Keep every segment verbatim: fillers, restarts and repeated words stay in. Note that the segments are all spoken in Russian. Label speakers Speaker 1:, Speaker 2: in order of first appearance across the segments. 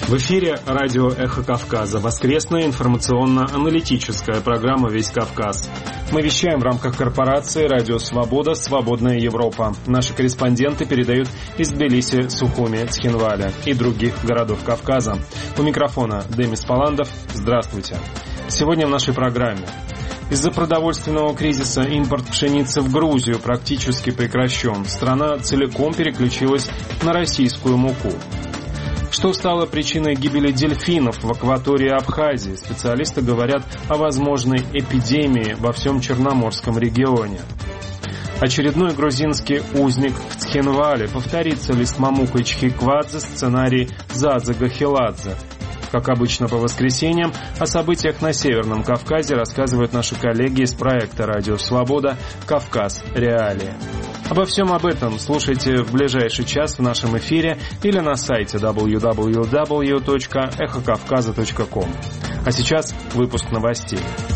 Speaker 1: В эфире радио «Эхо Кавказа», воскресная информационно-аналитическая программа «Весь Кавказ». Мы вещаем в рамках корпорации «Радио Свобода. Свободная Европа». Наши корреспонденты передают из Тбилиси, Сухуми, Цхинваля и других городов Кавказа. У микрофона Демис Паландов. Здравствуйте. Сегодня в нашей программе. Из-за продовольственного кризиса импорт пшеницы в Грузию практически прекращен. Страна целиком переключилась на российскую муку. Что стало причиной гибели дельфинов в акватории Абхазии? Специалисты говорят о возможной эпидемии во всем Черноморском регионе. Очередной грузинский узник в Цхинвале. Повторится ли с Мамукой Чхиквадзе сценарий Задзе Гахеладзе? Как обычно по воскресеньям, о событиях на Северном Кавказе рассказывают наши коллеги из проекта «Радио Свобода. Кавказ. Реалии». Обо всем об этом слушайте в ближайший час в нашем эфире или на сайте дабл ю дабл ю дабл ю точка эхо кавказа точка ком. А сейчас выпуск новостей.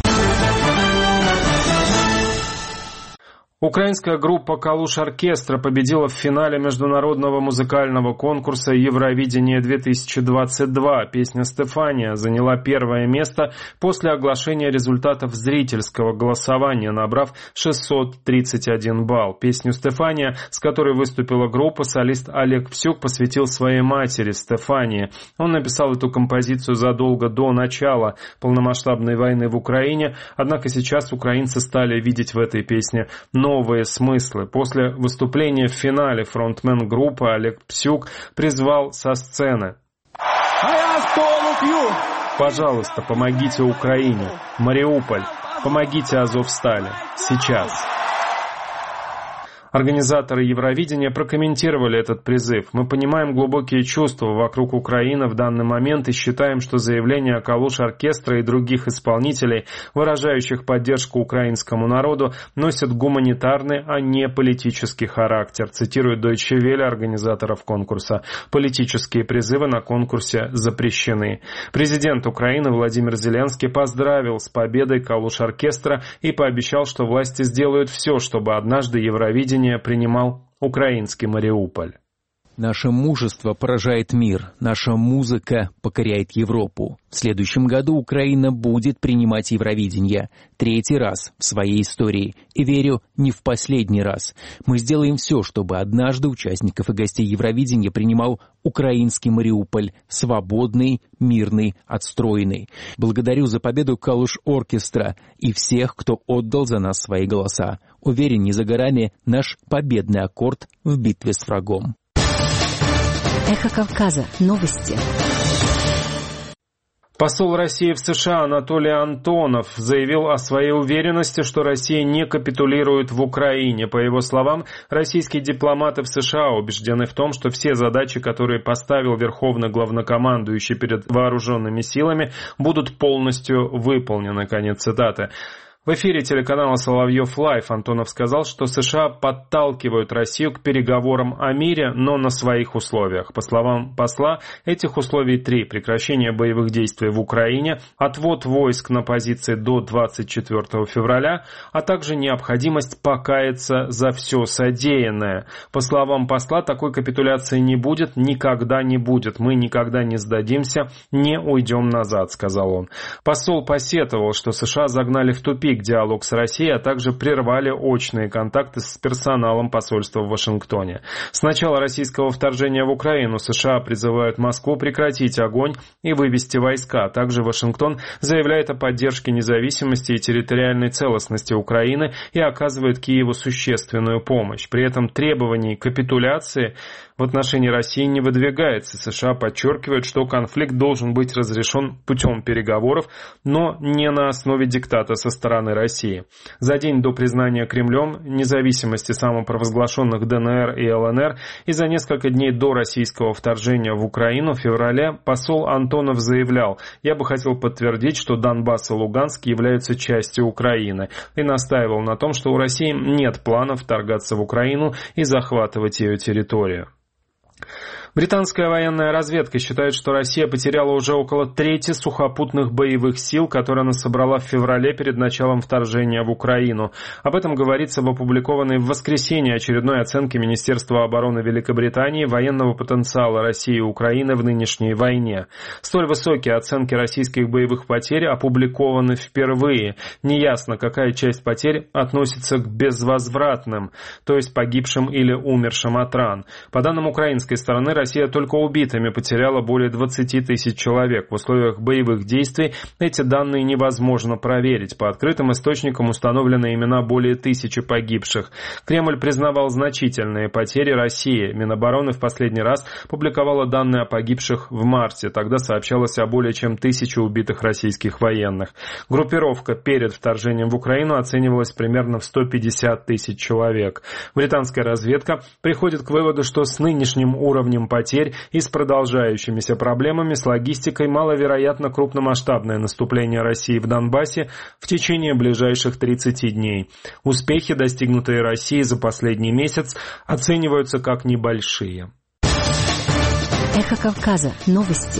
Speaker 1: Украинская группа «Калуш Оркестра» победила в финале международного музыкального конкурса «Евровидение-две тысячи двадцать два». Песня «Стефания» заняла первое место после оглашения результатов зрительского голосования, набрав шестьсот тридцать один балл. Песню «Стефания», с которой выступила группа, солист Олег Псюк посвятил своей матери Стефании. Он написал эту композицию задолго до начала полномасштабной войны в Украине, однако сейчас украинцы стали видеть в этой песне новые новые смыслы. После выступления в финале фронтмен группы Олег Псюк призвал со сцены: «Пожалуйста, помогите Украине! Мариуполь! Помогите Азовстали! Сейчас!» Организаторы Евровидения прокомментировали этот призыв. «Мы понимаем глубокие чувства вокруг Украины в данный момент и считаем, что заявления Калуш Оркестра и других исполнителей, выражающих поддержку украинскому народу, носят гуманитарный, а не политический характер», цитирует Deutsche Welle организаторов конкурса. «Политические призывы на конкурсе запрещены». Президент Украины Владимир Зеленский поздравил с победой Калуш Оркестра и пообещал, что власти сделают все, чтобы однажды Евровидение принимал украинский Мариуполь.
Speaker 2: Наше мужество поражает мир, наша музыка покоряет Европу. В следующем году Украина будет принимать Евровидение. Третий раз в своей истории. И верю, не в последний раз. Мы сделаем все, чтобы однажды участников и гостей Евровидения принимал украинский Мариуполь. Свободный, мирный, отстроенный. Благодарю за победу Калуш Оркестра и всех, кто отдал за нас свои голоса. Уверен, не за горами наш победный аккорд в битве с врагом.
Speaker 3: Эхо Кавказа. Новости.
Speaker 1: Посол России в США Анатолий Антонов заявил о своей уверенности, что Россия не капитулирует в Украине. По его словам, российские дипломаты в США убеждены в том, что все задачи, которые поставил верховный главнокомандующий перед вооруженными силами, будут полностью выполнены. Конец цитаты. В эфире телеканала «Соловьев Лайв» Антонов сказал, что США подталкивают Россию к переговорам о мире, но на своих условиях. По словам посла, этих условий три: прекращение боевых действий в Украине, отвод войск на позиции до двадцать четвёртого февраля, а также необходимость покаяться за все содеянное. По словам посла, такой капитуляции не будет, никогда не будет. Мы никогда не сдадимся, не уйдем назад, сказал он. Посол посетовал, что США загнали в тупик диалог с Россией, а также прервали очные контакты с персоналом посольства в Вашингтоне. С начала российского вторжения в Украину США призывают Москву прекратить огонь и вывести войска. Также Вашингтон заявляет о поддержке независимости и территориальной целостности Украины и оказывает Киеву существенную помощь. При этом требований капитуляции в отношении России не выдвигается. США подчеркивают, что конфликт должен быть разрешен путем переговоров, но не на основе диктата со стороны России. За день до признания Кремлем независимости самопровозглашенных ДНР и ЛНР и за несколько дней до российского вторжения в Украину в феврале посол Антонов заявлял: «Я бы хотел подтвердить, что Донбасс и Луганск являются частью Украины», и настаивал на том, что у России нет планов вторгаться в Украину и захватывать ее территорию. Британская военная разведка считает, что Россия потеряла уже около трети сухопутных боевых сил, которые она собрала в феврале перед началом вторжения в Украину. Об этом говорится в опубликованной в воскресенье очередной оценке Министерства обороны Великобритании военного потенциала России и Украины в нынешней войне. Столь высокие оценки российских боевых потерь опубликованы впервые. Неясно, какая часть потерь относится к безвозвратным, то есть погибшим или умершим от ран. По данным украинской стороны, Россия только убитыми потеряла более двадцати тысяч человек. В условиях боевых действий эти данные невозможно проверить. По открытым источникам установлены имена более тысячи погибших. Кремль признавал значительные потери России. Минобороны в последний раз публиковала данные о погибших в марте. Тогда сообщалось о более чем тысяче убитых российских военных. Группировка перед вторжением в Украину оценивалась примерно в сто пятьдесят тысяч человек. Британская разведка приходит к выводу, что с нынешним уровнем потерь и с продолжающимися проблемами с логистикой маловероятно крупномасштабное наступление России в Донбассе в течение ближайших тридцати дней. Успехи, достигнутые Россией за последний месяц, оцениваются как небольшие.
Speaker 3: Эхо Кавказа. Новости.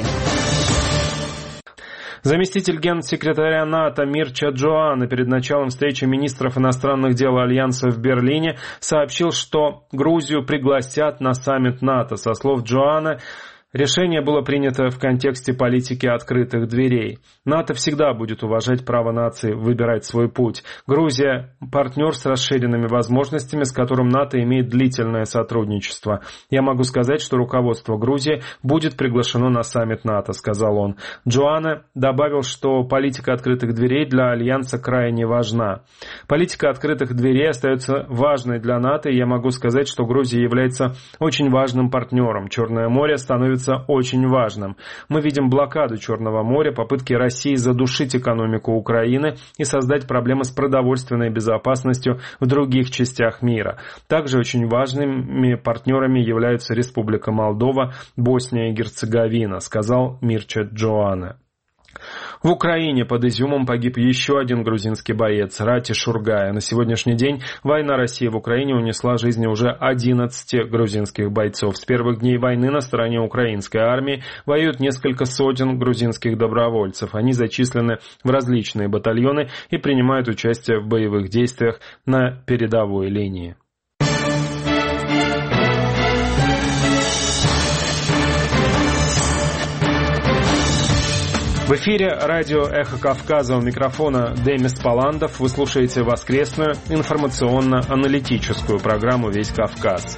Speaker 1: Заместитель генсекретаря НАТО Мирча Джоана перед началом встречи министров иностранных дел Альянса в Берлине сообщил, что Грузию пригласят на саммит НАТО. Со слов Джоана, решение было принято в контексте политики открытых дверей. НАТО всегда будет уважать право нации выбирать свой путь. Грузия – партнер с расширенными возможностями, с которым НАТО имеет длительное сотрудничество. Я могу сказать, что руководство Грузии будет приглашено на саммит НАТО, сказал он. Джоана добавил, что политика открытых дверей для Альянса крайне важна. Политика открытых дверей остается важной для НАТО, и я могу сказать, что Грузия является очень важным партнером. Черное море становится очень важным. Мы видим блокаду Черного моря, попытки России задушить экономику Украины и создать проблемы с продовольственной безопасностью в других частях мира. Также очень важными партнерами являются Республика Молдова, Босния и Герцеговина, сказал Мирча Джоана. В Украине под Изюмом погиб еще один грузинский боец Рати Шургая. На сегодняшний день война России в Украине унесла жизни уже одиннадцати грузинских бойцов. С первых дней войны на стороне украинской армии воюют несколько сотен грузинских добровольцев. Они зачислены в различные батальоны и принимают участие в боевых действиях на передовой линии. В эфире радио «Эхо Кавказа», у микрофона Демис Паландов. Вы слушаете воскресную информационно-аналитическую программу «Весь Кавказ».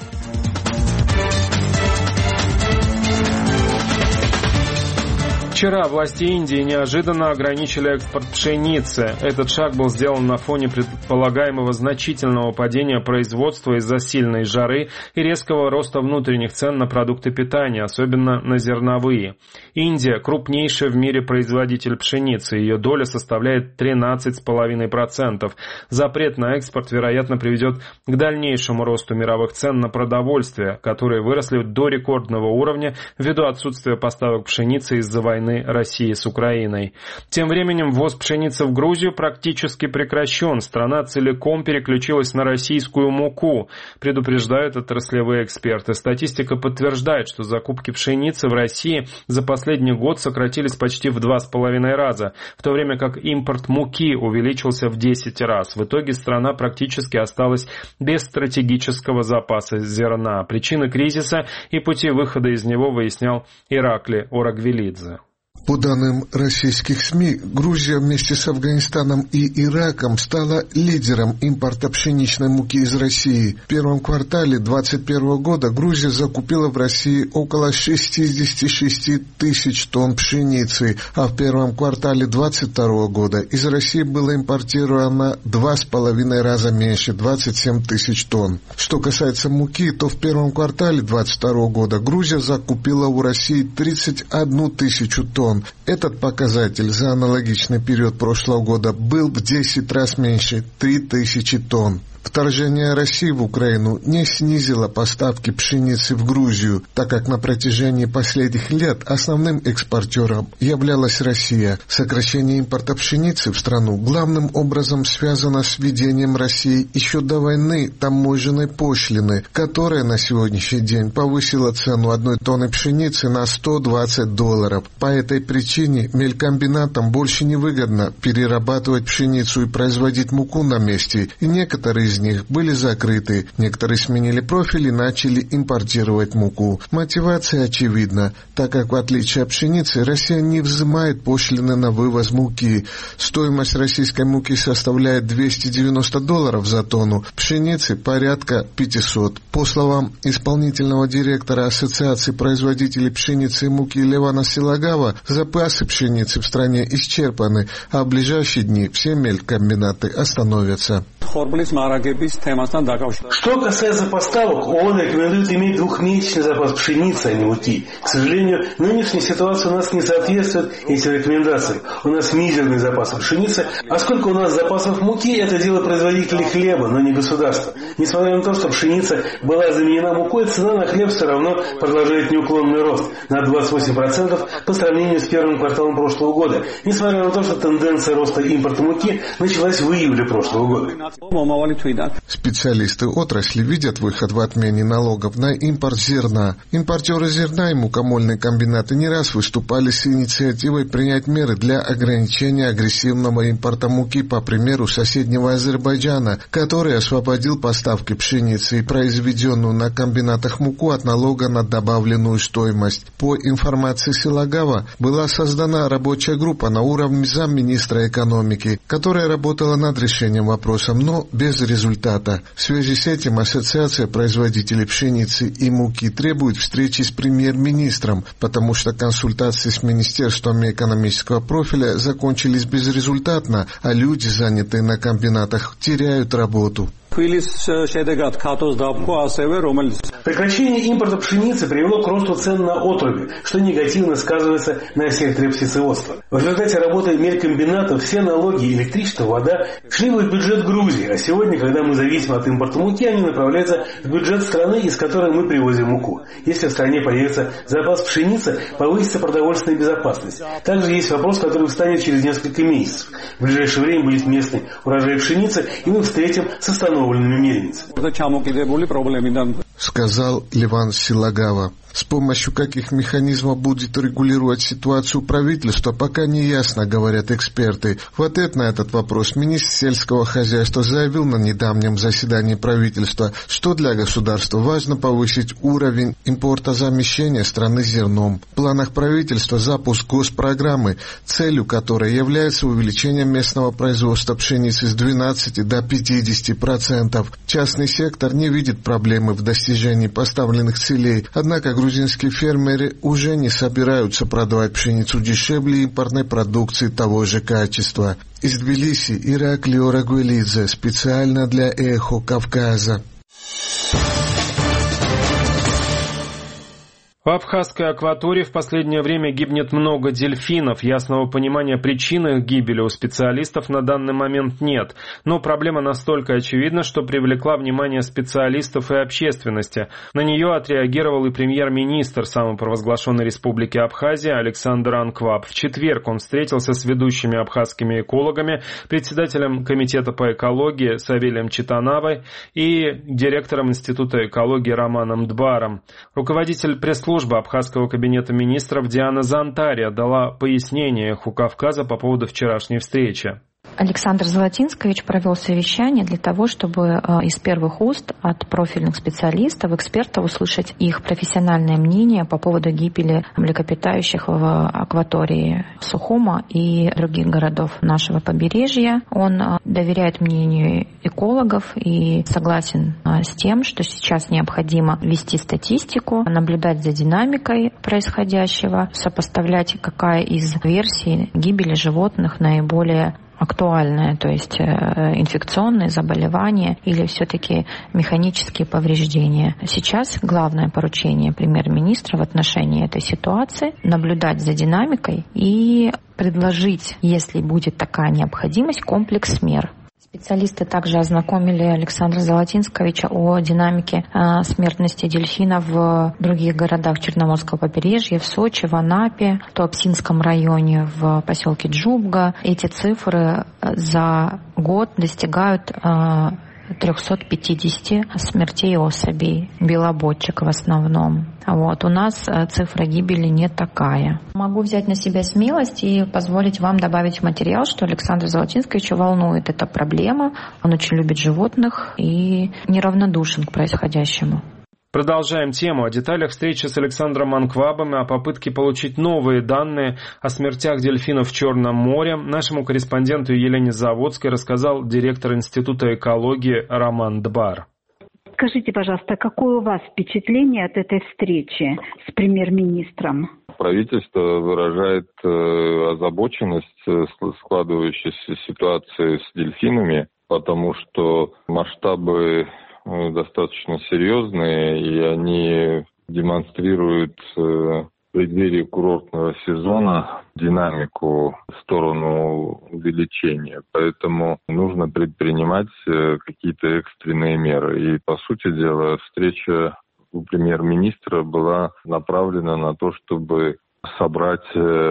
Speaker 1: Вчера власти Индии неожиданно ограничили экспорт пшеницы. Этот шаг был сделан на фоне предполагаемого значительного падения производства из-за сильной жары и резкого роста внутренних цен на продукты питания, особенно на зерновые. Индия – крупнейший в мире производитель пшеницы, ее доля составляет тринадцать целых пять десятых процента. Запрет на экспорт, вероятно, приведет к дальнейшему росту мировых цен на продовольствие, которые выросли до рекордного уровня ввиду отсутствия поставок пшеницы из-за войны России с Украиной. Тем временем ввоз пшеницы в Грузию практически прекращен. Страна целиком переключилась на российскую муку, предупреждают отраслевые эксперты. Статистика подтверждает, что закупки пшеницы в России за последний год сократились почти в два с половиной раза, в то время как импорт муки увеличился в десять раз. В итоге страна практически осталась без стратегического запаса зерна. Причины кризиса и пути выхода из него выяснял Иракли Орагвелидзе.
Speaker 4: По данным российских СМИ, Грузия вместе с Афганистаном и Ираком стала лидером импорта пшеничной муки из России. В первом квартале две тысячи двадцать первого года Грузия закупила в России около шестьдесят шесть тысяч тонн пшеницы, а в первом квартале две тысячи двадцать второго года из России было импортировано два с половиной раза меньше – двадцать семь тысяч тонн. Что касается муки, то в первом квартале две тысячи двадцать второго года Грузия закупила у России тридцать одну тысячу тонн, тонн. Этот показатель за аналогичный период прошлого года был в десять раз меньше – три тысячи тонн. Вторжение России в Украину не снизило поставки пшеницы в Грузию, так как на протяжении последних лет основным экспортером являлась Россия. Сокращение импорта пшеницы в страну главным образом связано с введением России еще до войны таможенной пошлины, которая на сегодняшний день повысила цену одной тонны пшеницы на сто двадцать долларов. По этой причине мелькомбинатам больше невыгодно перерабатывать пшеницу и производить муку на месте, и некоторые из них были закрыты. Некоторые сменили профиль и начали импортировать муку. Мотивация очевидна, так как в отличие от пшеницы Россия не взимает пошлины на вывоз муки. Стоимость российской муки составляет двести девяносто долларов за тонну, пшеницы порядка пятьсот. По словам исполнительного директора Ассоциации производителей пшеницы и муки Левана Силагава, запасы пшеницы в стране исчерпаны, а в ближайшие дни все мелькомбинаты остановятся.
Speaker 5: Что касается поставок, ООН рекомендует иметь двухмесячный запас пшеницы, а не муки. К сожалению, нынешняя ситуация у нас не соответствует этим рекомендациям. У нас мизерный запас пшеницы, а сколько у нас запасов муки, это дело производителей хлеба, но не государства. Несмотря на то, что пшеница была заменена мукой, цена на хлеб все равно продолжает неуклонный рост на двадцать восемь процентов по сравнению с первым кварталом прошлого года. Несмотря на то, что тенденция роста импорта муки началась в июле прошлого года.
Speaker 4: Специалисты отрасли видят выход в отмене налогов на импорт зерна. Импортеры зерна и мукомольные комбинаты не раз выступали с инициативой принять меры для ограничения агрессивного импорта муки, по примеру соседнего Азербайджана, который освободил поставки пшеницы и произведенную на комбинатах муку от налога на добавленную стоимость. По информации Силагава, была создана рабочая группа на уровне замминистра экономики, которая работала над решением вопроса, но без результата. В связи с этим Ассоциация производителей пшеницы и муки требует встречи с премьер-министром, потому что консультации с министерствами экономического профиля закончились безрезультатно, а люди, занятые на комбинатах, теряют работу.
Speaker 5: Прекращение импорта пшеницы привело к росту цен на отруби, что негативно сказывается на секторе птицеводства. В результате работы мелькомбинатов все налоги, электричество, вода шли в бюджет Грузии, а сегодня, когда мы зависим от импорта муки, они направляются в бюджет страны, из которой мы привозим муку. Если в стране появится запас пшеницы, повысится продовольственная безопасность. Также есть вопрос, который встанет через несколько месяцев. В ближайшее время будет местный урожай пшеницы, и мы встретим с остановленными мельницами.
Speaker 4: Сказал Леван Силагава. С помощью каких механизмов будет регулировать ситуацию правительство, пока не ясно, говорят эксперты. В ответ на этот вопрос министр сельского хозяйства заявил на недавнем заседании правительства, что для государства важно повысить уровень импортозамещения страны зерном. В планах правительства запуск госпрограммы, целью которой является увеличение местного производства пшеницы с двенадцати до пятидесяти процентов. Частный сектор не видит проблемы в достижении поставленных целей, однако грузинские фермеры уже не собираются продавать пшеницу дешевле импортной продукции того же качества. Из Тбилиси Ираклий Орагвелидзе, специально для «Эхо Кавказа».
Speaker 1: В Абхазской акватории в последнее время гибнет много дельфинов. Ясного понимания причин их гибели у специалистов на данный момент нет. Но проблема настолько очевидна, что привлекла внимание специалистов и общественности. На нее отреагировал и премьер-министр самопровозглашенной республики Абхазия Александр Анкваб. В четверг он встретился с ведущими абхазскими экологами, председателем комитета по экологии Савелием Читановой и директором Института экологии Романом Дбаром. Руководитель пресс-службы Служба Абхазского кабинета министров Диана Зантария дала пояснение «Эху Кавказа» по поводу вчерашней встречи.
Speaker 6: Александр Золотинскович провел совещание для того, чтобы из первых уст от профильных специалистов, экспертов услышать их профессиональное мнение по поводу гибели млекопитающих в акватории Сухума и других городов нашего побережья. Он доверяет мнению экологов и согласен с тем, что сейчас необходимо вести статистику, наблюдать за динамикой происходящего, сопоставлять, какая из версий гибели животных наиболее актуальное, то есть инфекционные заболевания или все-таки механические повреждения. Сейчас главное поручение премьер-министра в отношении этой ситуации — наблюдать за динамикой и предложить, если будет такая необходимость, комплекс мер. Специалисты также ознакомили Александра Золотинсковича о динамике э, смертности дельфинов в других городах Черноморского побережья, в Сочи, в Анапе, в Туапсинском районе, в поселке Джубга. Эти цифры за год достигают э, триста пятьдесят смертей особей, белободчик в основном. Вот. У нас цифра гибели не такая. Могу взять на себя смелость и позволить вам добавить в материал, что Александра Золотинсковича волнует эта проблема. Он очень любит животных и неравнодушен к происходящему.
Speaker 1: Продолжаем тему. О деталях встречи с Александром Анквабом и о попытке получить новые данные о смертях дельфинов в Черном море нашему корреспонденту Елене Заводской рассказал директор Института экологии Роман Дбар.
Speaker 7: Скажите, пожалуйста, какое у вас впечатление от этой встречи с премьер-министром?
Speaker 8: Правительство выражает э, озабоченность складывающейся ситуации с дельфинами, потому что масштабы достаточно серьезные, и они демонстрируют в преддверии курортного сезона динамику в сторону увеличения. Поэтому нужно предпринимать какие-то экстренные меры. И, по сути дела, встреча у премьер-министра была направлена на то, чтобы собрать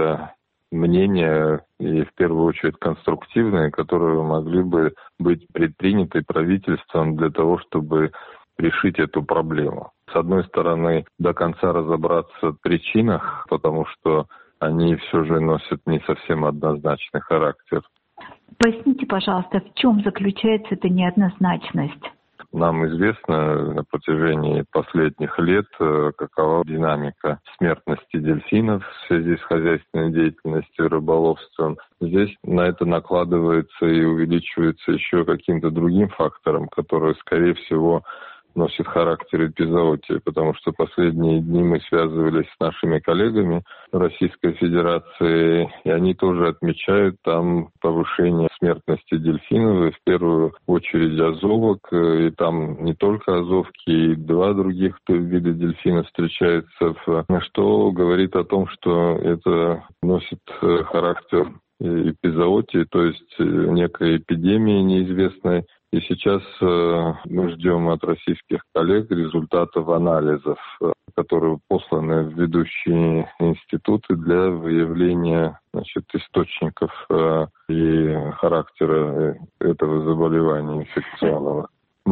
Speaker 8: мнения, и в первую очередь конструктивные, которые могли бы быть предприняты правительством для того, чтобы решить эту проблему. С одной стороны, до конца разобраться в причинах, потому что они все же носят не совсем однозначный характер.
Speaker 7: Поясните, пожалуйста, в чем заключается эта неоднозначность?
Speaker 8: Нам известно на протяжении последних лет, какова динамика смертности дельфинов в связи с хозяйственной деятельностью и рыболовством. Здесь на это накладывается и увеличивается еще каким-то другим фактором, который, скорее всего, носит характер эпизоотии, потому что последние дни мы связывались с нашими коллегами в Российской Федерации, и они тоже отмечают там повышение смертности дельфинов, и в первую очередь азовок, и там не только азовки, и два других вида дельфинов встречаются, что говорит о том, что это носит характер эпизоотии, то есть некой эпидемии неизвестной. И сейчас э, мы ждем от российских коллег результатов анализов, э, которые посланы в ведущие институты для выявления, значит, источников э, и характера этого заболевания инфекционного.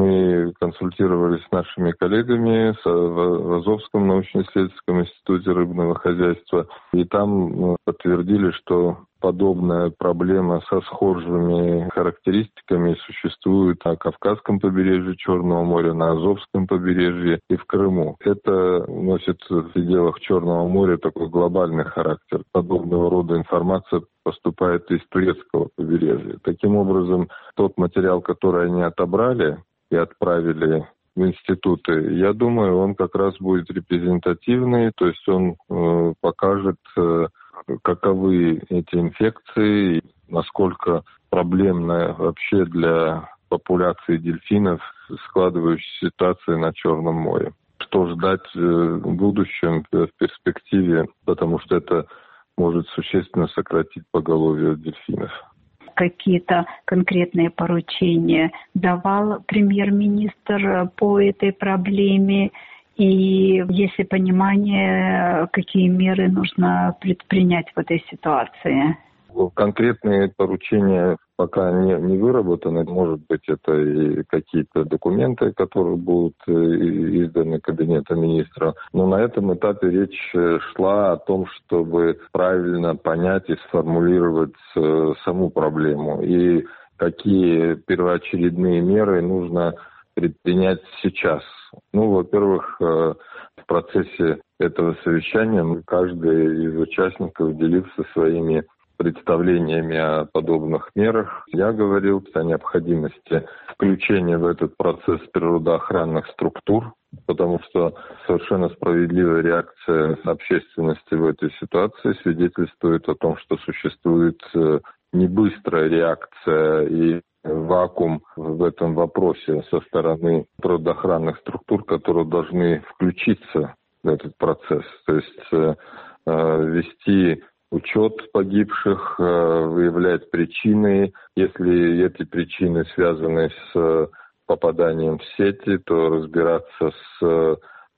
Speaker 8: Мы консультировались с нашими коллегами в Азовском научно-исследовательском институте рыбного хозяйства, и там подтвердили, что подобная проблема со схожими характеристиками существует на Кавказском побережье Черного моря, на Азовском побережье и в Крыму. Это носит в пределах Черного моря такой глобальный характер. Подобного рода информация поступает из турецкого побережья. Таким образом, тот материал, который они отобрали и отправили в институты, я думаю, он как раз будет репрезентативный, то есть он э, покажет, э, каковы эти инфекции, насколько проблемная вообще для популяции дельфинов складывающаяся ситуация на Черном море. Что ждать в будущем, в перспективе, потому что это может существенно сократить поголовье дельфинов.
Speaker 7: Какие-то конкретные поручения давал премьер-министр по этой проблеме? И есть ли понимание, какие меры нужно предпринять в этой ситуации?
Speaker 8: Конкретные поручения пока не, не выработаны. Может быть, это и какие-то документы, которые будут изданы Кабинетом министров. Но на этом этапе речь шла о том, чтобы правильно понять и сформулировать саму проблему. И какие первоочередные меры нужно предпринять сейчас. Ну, во-первых, в процессе этого совещания каждый из участников делился своими представлениями о подобных мерах. Я говорил о необходимости включения в этот процесс природоохранных структур, потому что совершенно справедливая реакция общественности в этой ситуации свидетельствует о том, что существует не быстрая реакция и вакуум в этом вопросе со стороны природоохранных структур, которые должны включиться в этот процесс. То есть э, вести учет погибших, э, выявлять причины. Если эти причины связаны с попаданием в сети, то разбираться с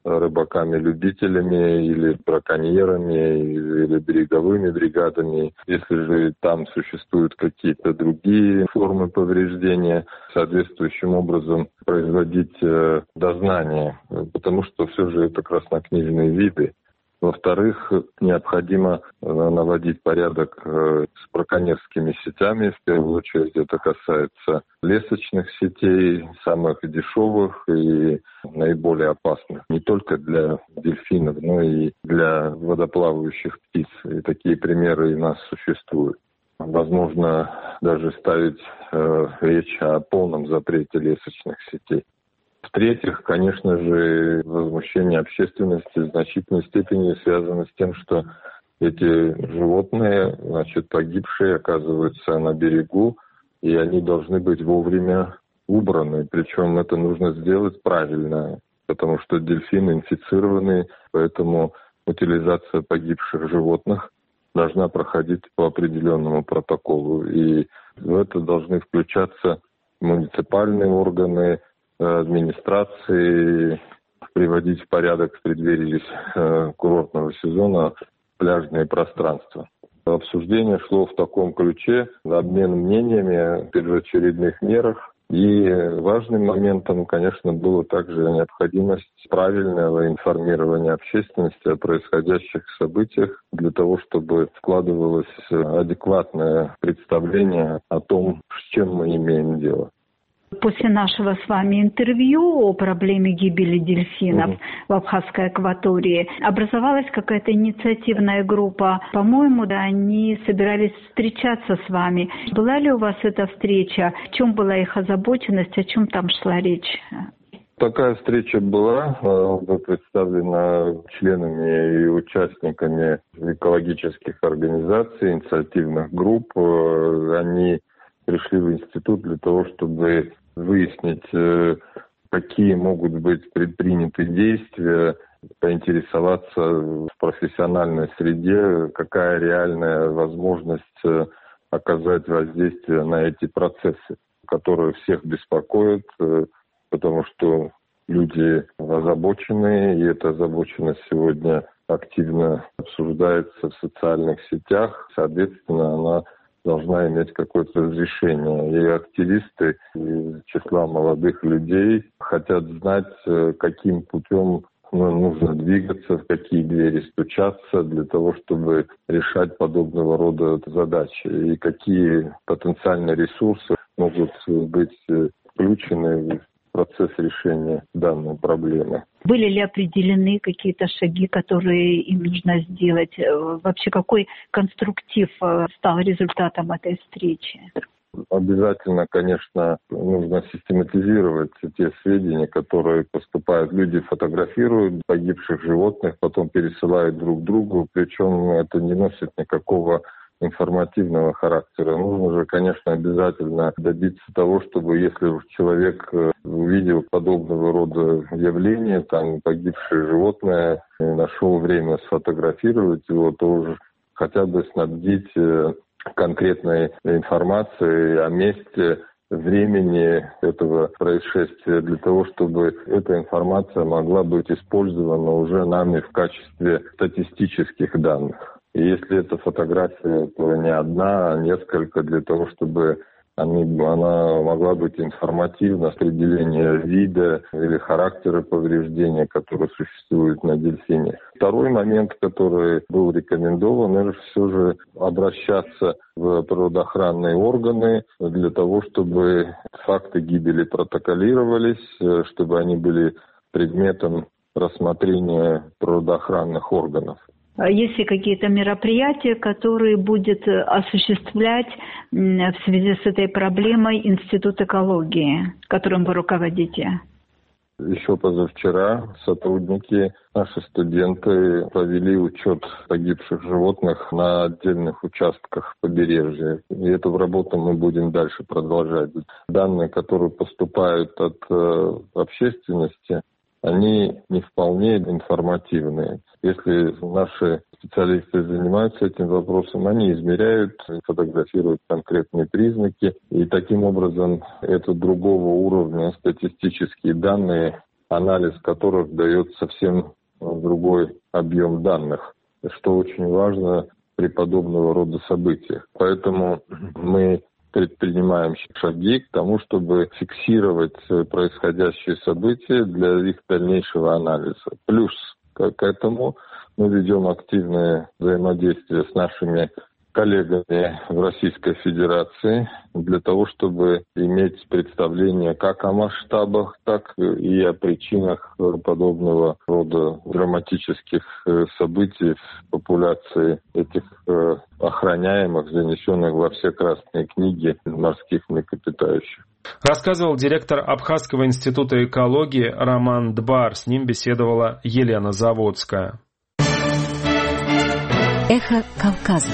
Speaker 8: рыбаками-любителями или браконьерами или береговыми бригадами. Если же там существуют какие-то другие формы повреждения, соответствующим образом производить э, дознание, потому что все же это краснокнижные виды. Во-вторых, необходимо наводить порядок с браконьерскими сетями. В первую очередь это касается лесочных сетей, самых дешевых и наиболее опасных. Не только для дельфинов, но и для водоплавающих птиц. И такие примеры у нас существуют. Возможно, даже ставить э, речь о полном запрете лесочных сетей. В-третьих, конечно же, возмущение общественности в значительной степени связано с тем, что эти животные, значит, погибшие, оказываются на берегу, и они должны быть вовремя убраны. Причем это нужно сделать правильно, потому что дельфины инфицированы, поэтому утилизация погибших животных должна проходить по определенному протоколу. И в это должны включаться муниципальные органы, администрации, приводить в порядок в преддверии э, курортного сезона пляжные пространства. Обсуждение шло в таком ключе, обмен мнениями о первоочередных мерах. И важным моментом, конечно, было также необходимость правильного информирования общественности о происходящих событиях для того, чтобы складывалось адекватное представление о том, с чем мы имеем дело.
Speaker 7: После нашего с вами интервью о проблеме гибели дельфинов mm-hmm. в Абхазской акватории образовалась какая-то инициативная группа. По-моему, да, они собирались встречаться с вами. Была ли у вас эта встреча? В чем была их озабоченность? О чем там шла речь?
Speaker 8: Такая встреча была, была представлена членами и участниками экологических организаций, инициативных групп. Они пришли в институт для того, чтобы выяснить, какие могут быть предприняты действия, поинтересоваться в профессиональной среде, какая реальная возможность оказать воздействие на эти процессы, которые всех беспокоят, потому что люди озабочены, и эта озабоченность сегодня активно обсуждается в социальных сетях. Соответственно, она должна иметь какое-то разрешение. И активисты из числа молодых людей хотят знать, каким путем нужно двигаться, в какие двери стучаться для того, чтобы решать подобного рода задачи. И какие потенциальные ресурсы могут быть включены в процесс решения данной проблемы.
Speaker 7: Были ли определены какие-то шаги, которые им нужно сделать? Вообще, какой конструктив стал результатом этой встречи?
Speaker 8: Обязательно, конечно, нужно систематизировать те сведения, которые поступают. Люди фотографируют погибших животных, потом пересылают друг другу, причем это не носит никакого информативного характера. Нужно же, конечно, обязательно добиться того, чтобы если человек увидел подобного рода явления, там погибшее животное, нашел время сфотографировать его, то уже хотя бы снабдить конкретной информацией о месте, времени этого происшествия, для того, чтобы эта информация могла быть использована уже нами в качестве статистических данных. И если эта фотография, то не одна, а несколько, для того, чтобы они, она могла быть информативна с определением вида или характера повреждения, которые существуют на дельфине. Второй момент, который был рекомендован, это все же обращаться в природоохранные органы для того, чтобы факты гибели протоколировались, чтобы они были предметом рассмотрения природоохранных органов.
Speaker 7: Есть ли какие-то мероприятия, которые будет осуществлять в связи с этой проблемой Институт экологии, которым вы руководите?
Speaker 8: Еще позавчера сотрудники, наши студенты, провели учет погибших животных на отдельных участках побережья. И эту работу мы будем дальше продолжать. Данные, которые поступают от э, общественности, они не вполне информативные. Если наши специалисты занимаются этим вопросом, они измеряют, фотографируют конкретные признаки, и таким образом это другого уровня статистические данные, анализ которых дает совсем другой объем данных, что очень важно при подобного рода событиях. Поэтому мы предпринимаем шаги к тому, чтобы фиксировать происходящие события для их дальнейшего анализа. Плюс к этому мы ведем активное взаимодействие с нашими коллегами в Российской Федерации для того, чтобы иметь представление как о масштабах, так и о причинах подобного рода драматических событий в популяции этих охраняемых, занесенных во все красные книги морских млекопитающих.
Speaker 1: Рассказывал директор Абхазского института экологии Роман Дбар. С ним беседовала Елена Заводская.
Speaker 3: Эхо Кавказа.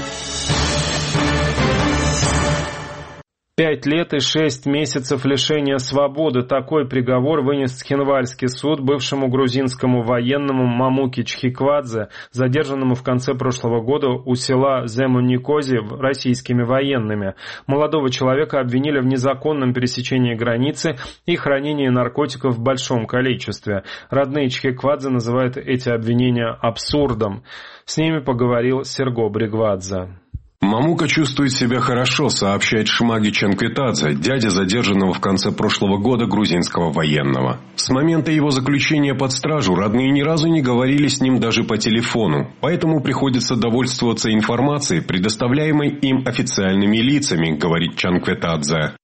Speaker 1: Пять лет и шесть месяцев лишения свободы. Такой приговор вынес Цхинвальский суд бывшему грузинскому военному Мамуке Чхиквадзе, задержанному в конце прошлого года у села Земуникози российскими военными. Молодого человека обвинили в незаконном пересечении границы и хранении наркотиков в большом количестве. Родные Чхиквадзе называют эти обвинения абсурдом. С ними поговорил Серго Бригвадзе.
Speaker 9: Мамука чувствует себя хорошо, сообщает Шмаги Чанкветадзе, дядя задержанного в конце прошлого года грузинского военного. С момента его заключения под стражу родные ни разу не говорили с ним даже по телефону, поэтому приходится довольствоваться информацией, предоставляемой им официальными лицами, говорит Чанкветадзе.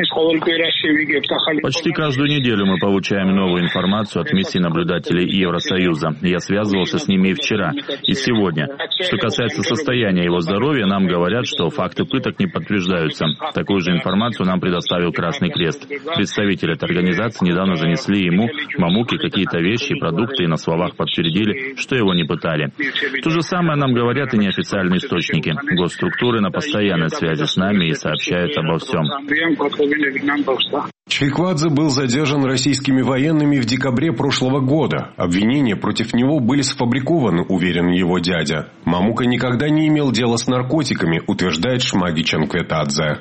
Speaker 10: Почти каждую неделю мы получаем новую информацию от миссии наблюдателей Евросоюза. Я связывался с ними и вчера, и сегодня. Что касается состояния его здоровья, нам говорят, что факты пыток не подтверждаются. Такую же информацию нам предоставил Красный Крест. Представители этой организации недавно занесли ему, Мамуке, какие-то вещи и продукты, и на словах подтвердили, что его не пытали. То же самое нам говорят и неофициальные источники. Госструктуры на постоянной связи с нами и сообщают обо всем.
Speaker 9: Чхиквадзе был задержан российскими военными в декабре прошлого года. Обвинения против него были сфабрикованы, уверен его дядя. Мамука никогда не имел дела с наркотиками, утверждает Шмаги Чанкветадзе.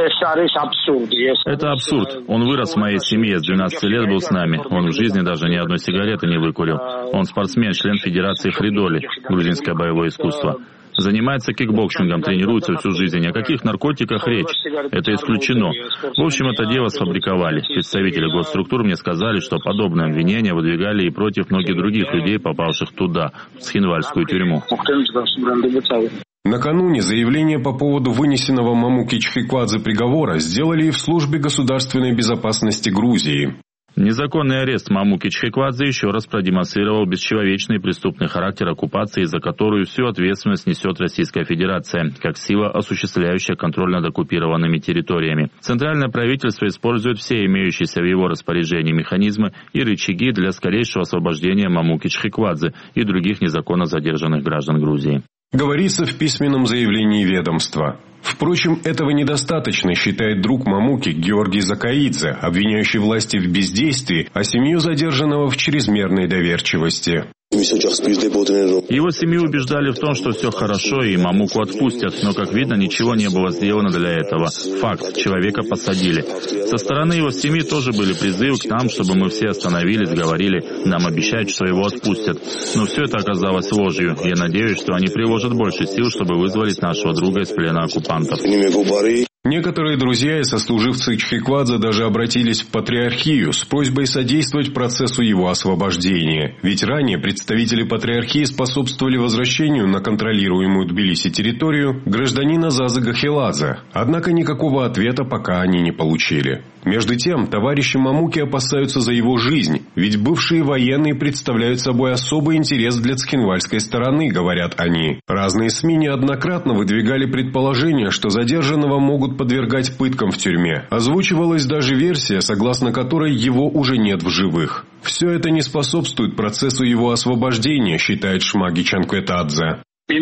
Speaker 10: Это абсурд. Он вырос в моей семье, с двенадцати лет был с нами. Он в жизни даже ни одной сигареты не выкурил. Он спортсмен, член Федерации Хридоли, грузинское боевое искусство. Занимается кикбоксингом, тренируется всю жизнь. Ни о каких наркотиках речь. Это исключено. В общем, это дело сфабриковали. Представители госструктур мне сказали, что подобные обвинения выдвигали и против многих других людей, попавших туда, в Цхинвальскую тюрьму.
Speaker 9: Накануне заявление по поводу вынесенного Мамуке Чхиквадзе приговора сделали и в службе государственной безопасности Грузии.
Speaker 10: Незаконный арест Мамуки Чхиквадзе еще раз продемонстрировал бесчеловечный и преступный характер оккупации, за которую всю ответственность несет Российская Федерация, как сила, осуществляющая контроль над оккупированными территориями. Центральное правительство использует все имеющиеся в его распоряжении механизмы и рычаги для скорейшего освобождения Мамуки Чхиквадзе и других незаконно задержанных граждан Грузии.
Speaker 9: Говорится в письменном заявлении ведомства. Впрочем, этого недостаточно, считает друг Мамуки Георгий Закаидзе, обвиняющий власти в бездействии, а семью задержанного в чрезмерной доверчивости.
Speaker 10: Его семью убеждали в том, что все хорошо и Мамуку отпустят, но, как видно, ничего не было сделано для этого. Факт, человека посадили. Со стороны его семьи тоже были призывы к нам, чтобы мы все остановились, говорили, нам обещают, что его отпустят. Но все это оказалось ложью. Я надеюсь, что они приложат больше сил, чтобы вызволить нашего друга из плена оккупантов.
Speaker 9: Некоторые друзья и сослуживцы Чхиквадзе даже обратились в патриархию с просьбой содействовать процессу его освобождения. Ведь ранее представители патриархии способствовали возвращению на контролируемую Тбилиси территорию гражданина Зазы Гахеладзе. Однако никакого ответа пока они не получили. Между тем, товарищи Мамуки опасаются за его жизнь, ведь бывшие военные представляют собой особый интерес для цхинвальской стороны, говорят они. Разные СМИ неоднократно выдвигали предположение, что задержанного могут подвергать пыткам в тюрьме. Озвучивалась даже версия, согласно которой его уже нет в живых. Все это не способствует процессу его освобождения, считает Шмаги Чанкветадзе.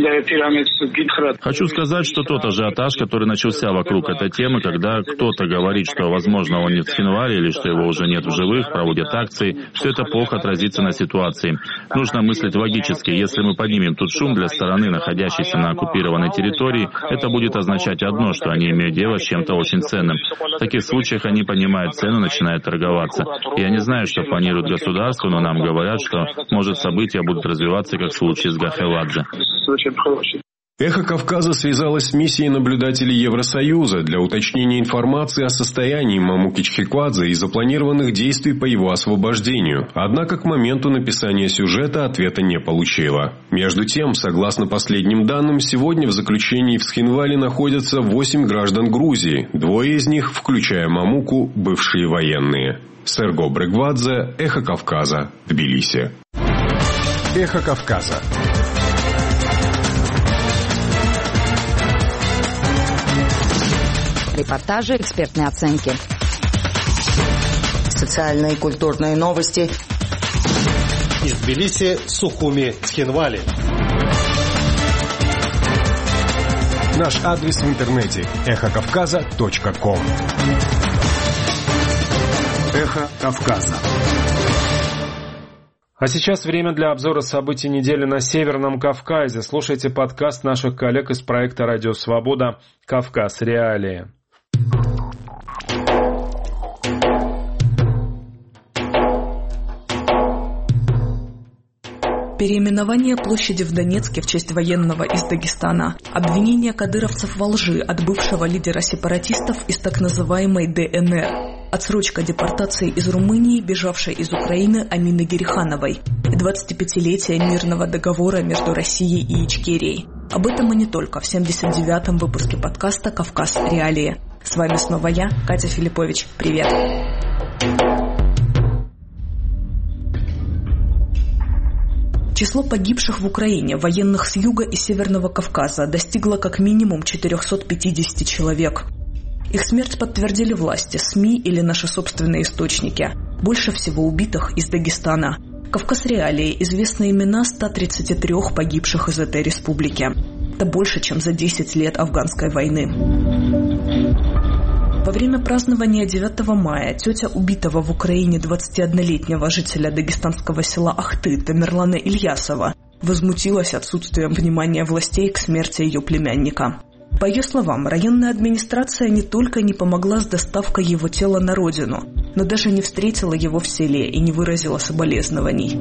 Speaker 10: Хочу сказать, что тот ажиотаж, который начался вокруг этой темы, когда кто-то говорит, что, возможно, он не в Цхинвале или что его уже нет в живых, проводят акции, все это плохо отразится на ситуации. Нужно мыслить логически. Если мы поднимем тут шум для стороны, находящейся на оккупированной территории, это будет означать одно, что они имеют дело с чем-то очень ценным. В таких случаях они понимают цену, начинают торговаться. Я не знаю, что планирует государство, но нам говорят, что, может, события будут развиваться, как в случае с Гахеладзе.
Speaker 9: Эхо Кавказа связалось с миссией наблюдателей Евросоюза для уточнения информации о состоянии Мамуки Чхиквадзе и запланированных действий по его освобождению. Однако к моменту написания сюжета ответа не получила. Между тем, согласно последним данным, сегодня в заключении в Цхинвале находятся восемь граждан Грузии. Двое из них, включая Мамуку, бывшие военные. Серго Брегвадзе, Эхо Кавказа, Тбилиси.
Speaker 11: Эхо Кавказа.
Speaker 12: Репортажи, экспертные оценки, социальные и культурные новости.
Speaker 11: Из Тбилиси, Сухуми, Цхинвали. Наш адрес в интернете эхо кавказа точка ком. Эхо Кавказа.
Speaker 1: А сейчас время для обзора событий недели на Северном Кавказе. Слушайте подкаст наших коллег из проекта «Радио Свобода. Кавказ. Реалии».
Speaker 13: Переименование площади в Донецке в честь военного из Дагестана, обвинение кадыровцев во лжи от бывшего лидера сепаратистов из так называемой Дэ Эн Эр, отсрочка депортации из Румынии, бежавшей из Украины Амины Герихановой, и двадцатипятилетие мирного договора между Россией и Ичкерией. Об этом и не только в семьдесят девятом выпуске подкаста «Кавказ. Реалии». С вами снова я, Катя Филиппович. Привет! Число погибших в Украине военных с юга и северного Кавказа достигло как минимум четыреста пятьдесят человек. Их смерть подтвердили власти, СМИ или наши собственные источники. Больше всего убитых из Дагестана. Кавказ Реалии известны имена ста тридцати трёх погибших из этой республики. Это больше, чем за десять лет афганской войны. Во время празднования девятого мая тетя убитого в Украине двадцатиоднолетнего жителя дагестанского села Ахты Тамерлана Ильясова возмутилась отсутствием внимания властей к смерти ее племянника. По ее словам, районная администрация не только не помогла с доставкой его тела на родину, но даже не встретила его в селе и не выразила соболезнований.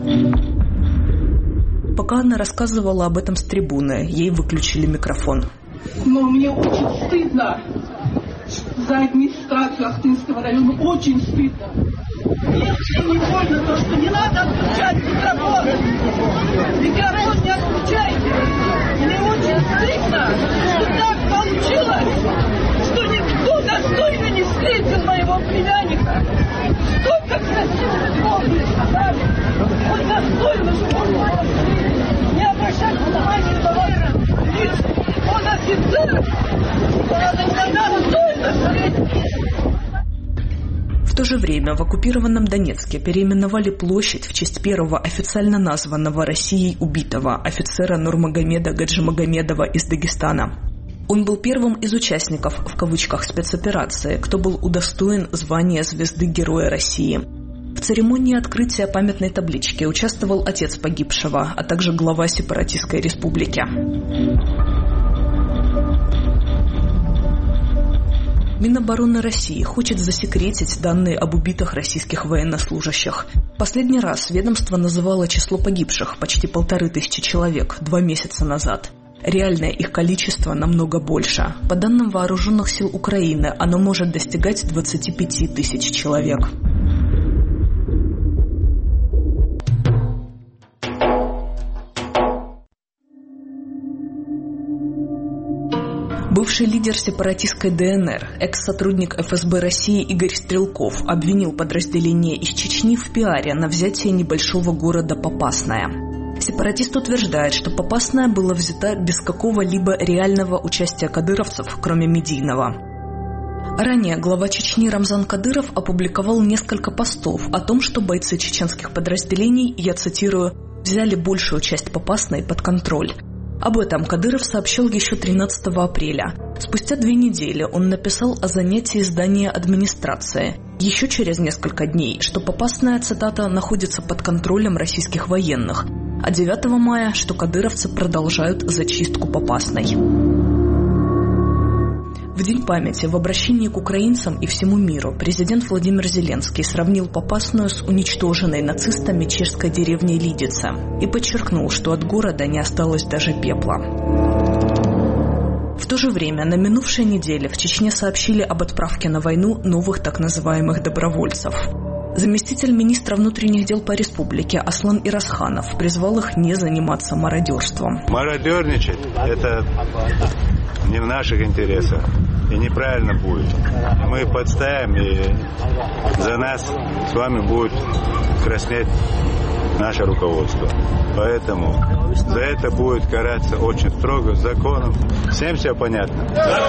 Speaker 13: Пока она рассказывала об этом с трибуны, ей выключили микрофон.
Speaker 14: Но мне очень стыдно за администрацию Ахтынского района, очень стыдно. Мне очень невольно то, что не надо отключать микрофон. Микрофон не отключайте. Мне очень стыдно, что так получилось, что никто достойно не встретил моего племянника. Столько красивых слов сказали. Он достойно, что он был. Не обращать внимания на вашу лицо. Он офицер. Он иногда достойно встретить.
Speaker 13: В то же время в оккупированном Донецке переименовали площадь в честь первого официально названного Россией убитого офицера Нурмагомеда Гаджимагомедова из Дагестана. Он был первым из участников, в кавычках, спецоперации, кто был удостоен звания звезды Героя России. В церемонии открытия памятной таблички участвовал отец погибшего, а также глава сепаратистской республики. Минобороны России хочет засекретить данные об убитых российских военнослужащих. Последний раз ведомство называло число погибших почти полторы тысячи человек два месяца назад. Реальное их количество намного больше. По данным Вооруженных сил Украины, оно может достигать двадцати пяти тысяч человек. Бывший лидер сепаратистской Дэ Эн Эр, экс-сотрудник Эф Эс Бэ России Игорь Стрелков обвинил подразделение из Чечни в пиаре на взятие небольшого города Попасная. Сепаратист утверждает, что Попасная было взято без какого-либо реального участия кадыровцев, кроме медийного. Ранее глава Чечни Рамзан Кадыров опубликовал несколько постов о том, что бойцы чеченских подразделений, я цитирую, «взяли большую часть Попасной под контроль». Об этом Кадыров сообщил еще тринадцатого апреля. Спустя две недели он написал о занятии здания администрации. Еще через несколько дней, что Попасная, цитата, находится под контролем российских военных. А девятого мая, что кадыровцы продолжают зачистку Попасной. В День памяти в обращении к украинцам и всему миру президент Владимир Зеленский сравнил Попасную с уничтоженной нацистами чешской деревней Лидица и подчеркнул, что от города не осталось даже пепла. В то же время на минувшей неделе в Чечне сообщили об отправке на войну новых так называемых добровольцев. Заместитель министра внутренних дел по республике Аслан Ирасханов призвал их не заниматься мародерством.
Speaker 15: Мародерничать – это не в наших интересах и неправильно будет. Мы подставим, и за нас с вами будет краснеть наше руководство. Поэтому за это будет караться очень строго законом. Всем все понятно?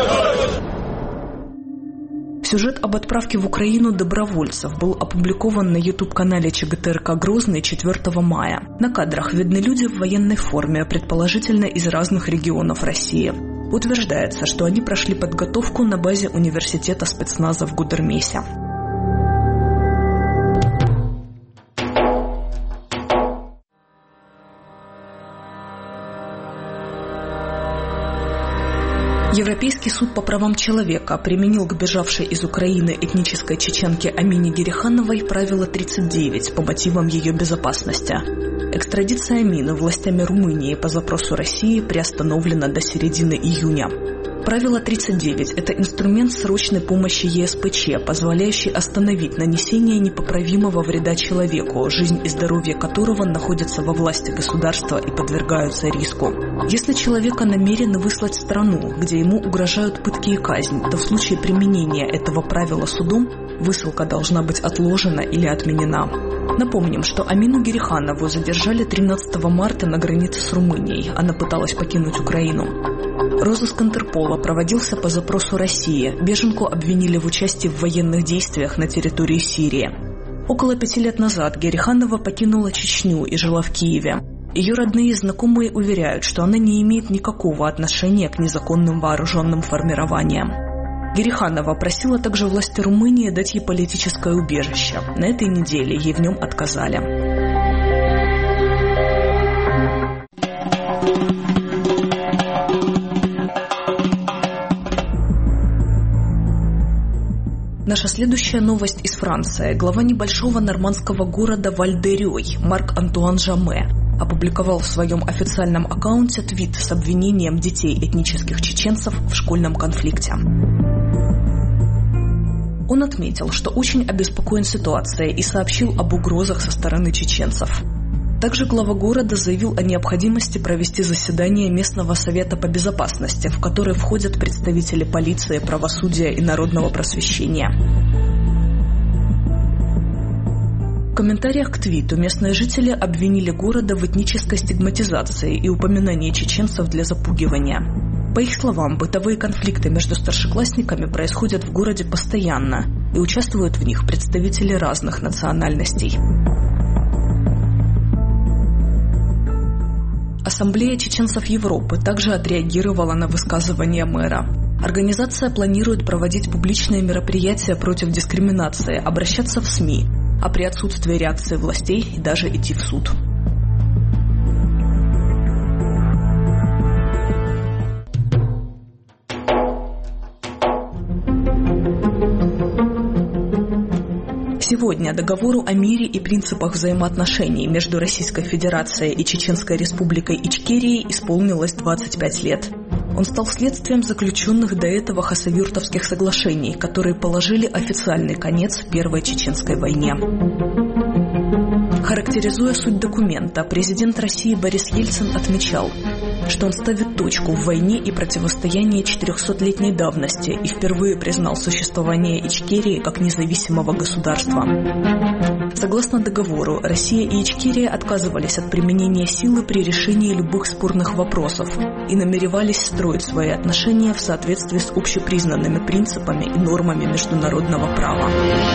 Speaker 13: Сюжет об отправке в Украину добровольцев был опубликован на ютуб-канале ЧГТРК «Грозный» четвертого мая. На кадрах видны люди в военной форме, предположительно из разных регионов России. Утверждается, что они прошли подготовку на базе университета спецназа в Гудермесе. Европейский суд по правам человека применил к бежавшей из Украины этнической чеченке Амине Герихановой правило тридцать девять по мотивам ее безопасности. Экстрадиция Амины властями Румынии по запросу России приостановлена до середины июня. Правило тридцать девять – это инструмент срочной помощи ЕСПЧ, позволяющий остановить нанесение непоправимого вреда человеку, жизнь и здоровье которого находятся во власти государства и подвергаются риску. Если человека намерены выслать в страну, где ему угрожают пытки и казнь, то в случае применения этого правила судом высылка должна быть отложена или отменена. Напомним, что Амину Гериханову задержали тринадцатого марта на границе с Румынией. Она пыталась покинуть Украину. Розыск Интерпола проводился по запросу России. Беженку обвинили в участии в военных действиях на территории Сирии. Около пяти лет назад Гериханова покинула Чечню и жила в Киеве. Ее родные и знакомые уверяют, что она не имеет никакого отношения к незаконным вооруженным формированиям. Гериханова просила также власти Румынии дать ей политическое убежище. На этой неделе ей в нем отказали. Наша следующая новость из Франции. Глава небольшого нормандского города Валь-де-Рёй Марк-Антуан Жаме опубликовал в своем официальном аккаунте твит с обвинением детей этнических чеченцев в школьном конфликте. Он отметил, что очень обеспокоен ситуацией и сообщил об угрозах со стороны чеченцев. Также глава города заявил о необходимости провести заседание местного совета по безопасности, в который входят представители полиции, правосудия и народного просвещения. В комментариях к твиту местные жители обвинили города в этнической стигматизации и упоминании чеченцев для запугивания. По их словам, бытовые конфликты между старшеклассниками происходят в городе постоянно, и участвуют в них представители разных национальностей. Ассамблея чеченцев Европы также отреагировала на высказывания мэра. Организация планирует проводить публичные мероприятия против дискриминации, обращаться в СМИ, а при отсутствии реакции властей и даже идти в суд. Сегодня договору о мире и принципах взаимоотношений между Российской Федерацией и Чеченской Республикой Ичкерией исполнилось двадцать пять лет. Он стал следствием заключенных до этого хасавюртовских соглашений, которые положили официальный конец Первой Чеченской войне. Характеризуя суть документа, президент России Борис Ельцин отмечал, что он ставит точку в войне и противостоянии четырехсотлетней давности и впервые признал существование Ичкерии как независимого государства. Согласно договору, Россия и Ичкерия отказывались от применения силы при решении любых спорных вопросов и намеревались строить свои отношения в соответствии с общепризнанными принципами и нормами международного права.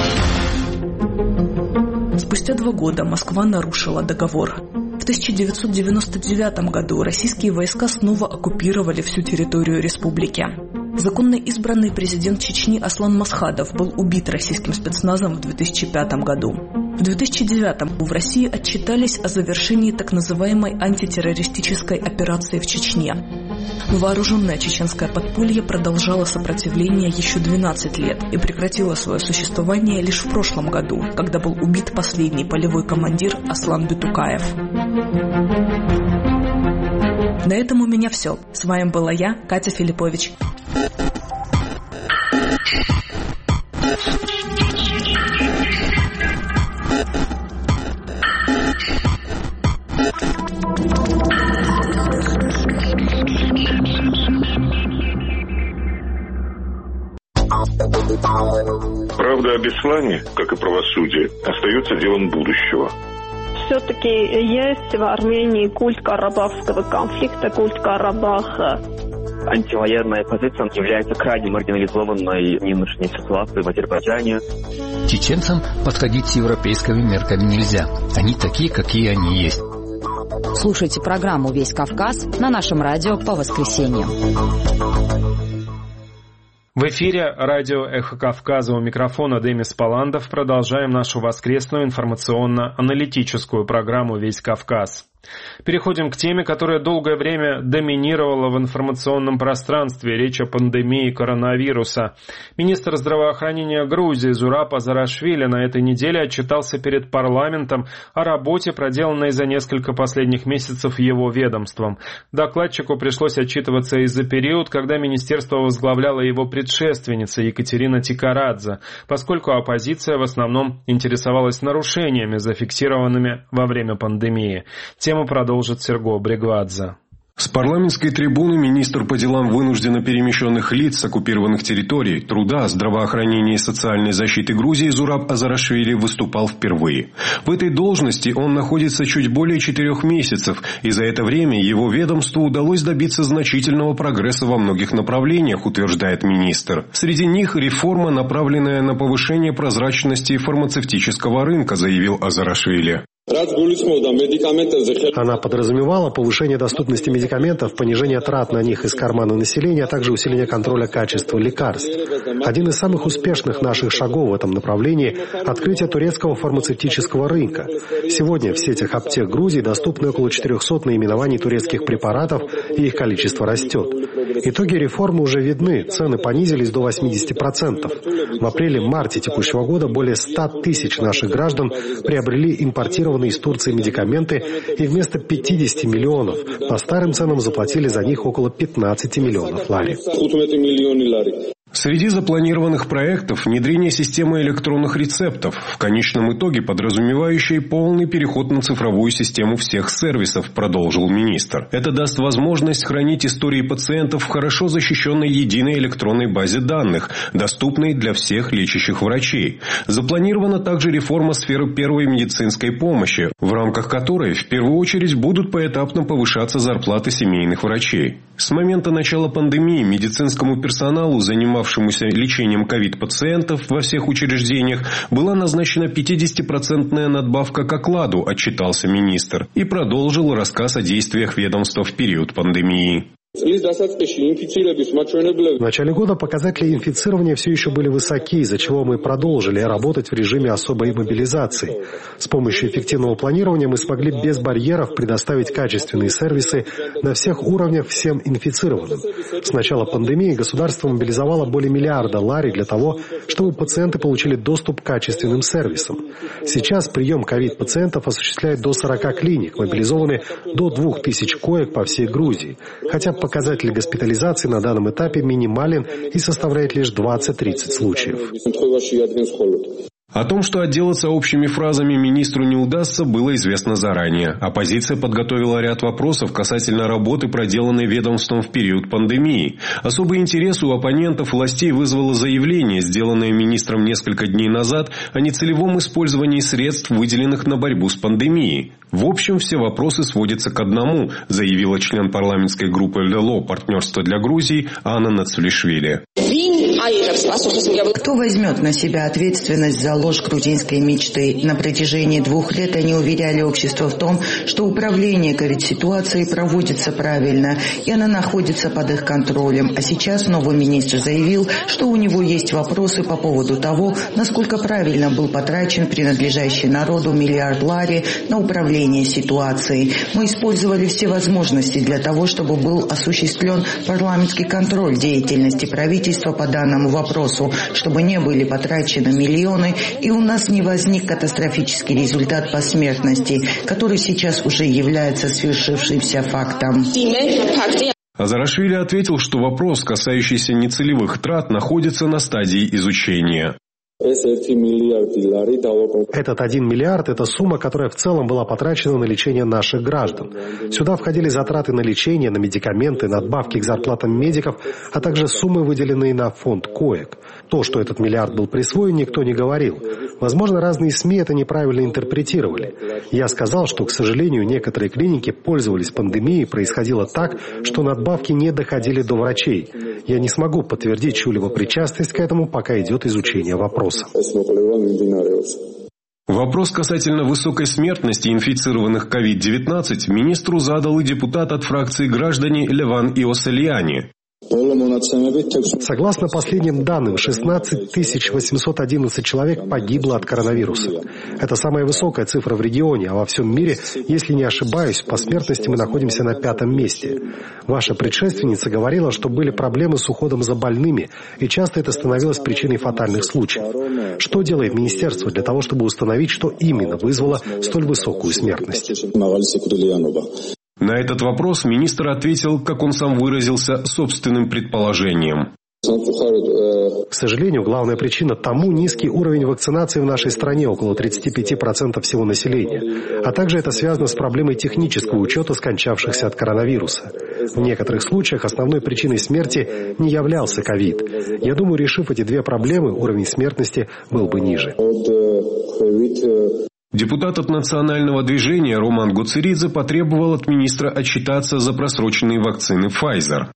Speaker 13: Спустя два года Москва нарушила договор. В тысяча девятьсот девяносто девятом году российские войска снова оккупировали всю территорию республики. Законно избранный президент Чечни Аслан Масхадов был убит российским спецназом в две тысячи пятом году. В две тысячи девятом в России отчитались о завершении так называемой антитеррористической операции в Чечне. Вооруженное чеченское подполье продолжало сопротивление еще двенадцать лет и прекратило свое существование лишь в прошлом году, когда был убит последний полевой командир Аслан Бютукаев. На этом у меня все. С вами была я, Катя Филиппович.
Speaker 16: Правда о Беслане, как и правосудие, остается делом будущего.
Speaker 17: Все-таки есть в Армении культ карабахского конфликта, культ Карабаха.
Speaker 18: Антивоенная позиция является крайне маргинализованной в нынешней ситуации в Азербайджане.
Speaker 19: Чеченцам подходить с европейскими мерками нельзя. Они такие, какие они есть.
Speaker 12: Слушайте программу «Весь Кавказ» на нашем радио по воскресеньям.
Speaker 1: В эфире радио «Эхо Кавказа», у микрофона Демис Паландов. Продолжаем нашу воскресную информационно-аналитическую программу «Весь Кавказ». Переходим к теме, которая долгое время доминировала в информационном пространстве. Речь о пандемии коронавируса. Министр здравоохранения Грузии Зураб Азарашвили на этой неделе отчитался перед парламентом о работе, проделанной за несколько последних месяцев его ведомством. Докладчику пришлось отчитываться и за период, когда министерство возглавляла его предшественница Екатерина Тикарадзе, поскольку оппозиция в основном интересовалась нарушениями, зафиксированными во время пандемии. Тему продолжит Серго Бригвадзе.
Speaker 9: С парламентской трибуны министр по делам вынужденно перемещенных лиц с оккупированных территорий, труда, здравоохранения и социальной защиты Грузии Зураб Азарашвили выступал впервые. В этой должности он находится чуть более четырех месяцев, и за это время его ведомству удалось добиться значительного прогресса во многих направлениях, утверждает министр. Среди них реформа, направленная на повышение прозрачности фармацевтического рынка, заявил Азарашвили.
Speaker 20: Она подразумевала повышение доступности медикаментов, понижение трат на них из кармана населения, а также усиление контроля качества лекарств. Один из самых успешных наших шагов в этом направлении – открытие турецкого фармацевтического рынка. Сегодня в сетях аптек Грузии доступны около четырехсот наименований турецких препаратов, и их количество растет. Итоги реформы уже видны, цены понизились до восьмидесяти процентов. В апреле-марте текущего года более ста тысяч наших граждан приобрели импортированные из Турции медикаменты, и вместо пятидесяти миллионов по старым ценам заплатили за них около пятнадцати миллионов лари.
Speaker 9: Среди запланированных проектов внедрение системы электронных рецептов, в конечном итоге подразумевающей полный переход на цифровую систему всех сервисов, продолжил министр. Это даст возможность хранить истории пациентов в хорошо защищенной единой электронной базе данных, доступной для всех лечащих врачей. Запланирована также реформа сферы первой медицинской помощи, в рамках которой в первую очередь будут поэтапно повышаться зарплаты семейных врачей. С момента начала пандемии медицинскому персоналу, занимавшемуся лечением ковид-пациентов во всех учреждениях, была назначена пятидесятипроцентная надбавка к окладу, отчитался министр, и продолжил рассказ о действиях ведомства в период пандемии.
Speaker 20: В начале года показатели инфицирования все еще были высоки, из-за чего мы продолжили работать в режиме особой мобилизации. С помощью эффективного планирования мы смогли без барьеров предоставить качественные сервисы на всех уровнях всем инфицированным. С начала пандемии государство мобилизовало более миллиарда лари для того, чтобы пациенты получили доступ к качественным сервисам. Сейчас прием ковид-пациентов осуществляет до сорока клиник, мобилизованы до двух тысяч коек по всей Грузии. Хотя показатель госпитализации на данном этапе минимален и составляет лишь двадцать-тридцать случаев.
Speaker 9: О том, что отделаться общими фразами министру не удастся, было известно заранее. Оппозиция подготовила ряд вопросов касательно работы, проделанной ведомством в период пандемии. Особый интерес у оппонентов властей вызвало заявление, сделанное министром несколько дней назад, о нецелевом использовании средств, выделенных на борьбу с пандемией. В общем, все вопросы сводятся к одному, заявила член парламентской группы эл дэ эл о «Партнерство для Грузии» Анна Нацулишвили.
Speaker 21: Кто возьмет на себя ответственность за ложь грузинской мечты? На протяжении двух лет они уверяли общество в том, что управление ковид-ситуацией проводится правильно, и она находится под их контролем. А сейчас новый министр заявил, что у него есть вопросы по поводу того, насколько правильно был потрачен принадлежащий народу миллиард лари на управление ситуацией. Мы использовали все возможности для того, чтобы был осуществлен парламентский контроль деятельности правительства по данному вопросу, чтобы не были потрачены миллионы, и у нас не возник катастрофический результат по смертности, который сейчас уже является свершившимся фактом.
Speaker 9: Азарашвили ответил, что вопрос, касающийся нецелевых трат, находится на стадии изучения.
Speaker 20: Этот один миллиард – это сумма, которая в целом была потрачена на лечение наших граждан. Сюда входили затраты на лечение, на медикаменты, надбавки к зарплатам медиков, а также суммы, выделенные на фонд коек. То, что этот миллиард был присвоен, никто не говорил. Возможно, разные СМИ это неправильно интерпретировали. Я сказал, что, к сожалению, некоторые клиники пользовались пандемией, происходило так, что надбавки не доходили до врачей. Я не смогу подтвердить чью-либо причастность к этому, пока идет изучение вопроса.
Speaker 9: Вопрос касательно высокой смертности инфицированных ковид девятнадцать министру задал и депутат от фракции «Граждане» Леван Иосельяни.
Speaker 20: Согласно последним данным, шестнадцать тысяч восемьсот одиннадцать человек погибло от коронавируса. Это самая высокая цифра в регионе, а во всем мире, если не ошибаюсь, по смертности мы находимся на пятом месте. Ваша предшественница говорила, что были проблемы с уходом за больными, и часто это становилось причиной фатальных случаев. Что делает министерство для того, чтобы установить, что именно вызвало столь высокую смертность?
Speaker 9: На этот вопрос министр ответил, как он сам выразился, собственным предположением.
Speaker 20: К сожалению, главная причина тому низкий уровень вакцинации в нашей стране, около тридцать пять процентов всего населения. А также это связано с проблемой технического учета скончавшихся от коронавируса. В некоторых случаях основной причиной смерти не являлся ковид. Я думаю, решив эти две проблемы, уровень смертности был бы ниже.
Speaker 9: Депутат от национального движения Роман Гуцеридзе потребовал от министра отчитаться за просроченные вакцины Pfizer.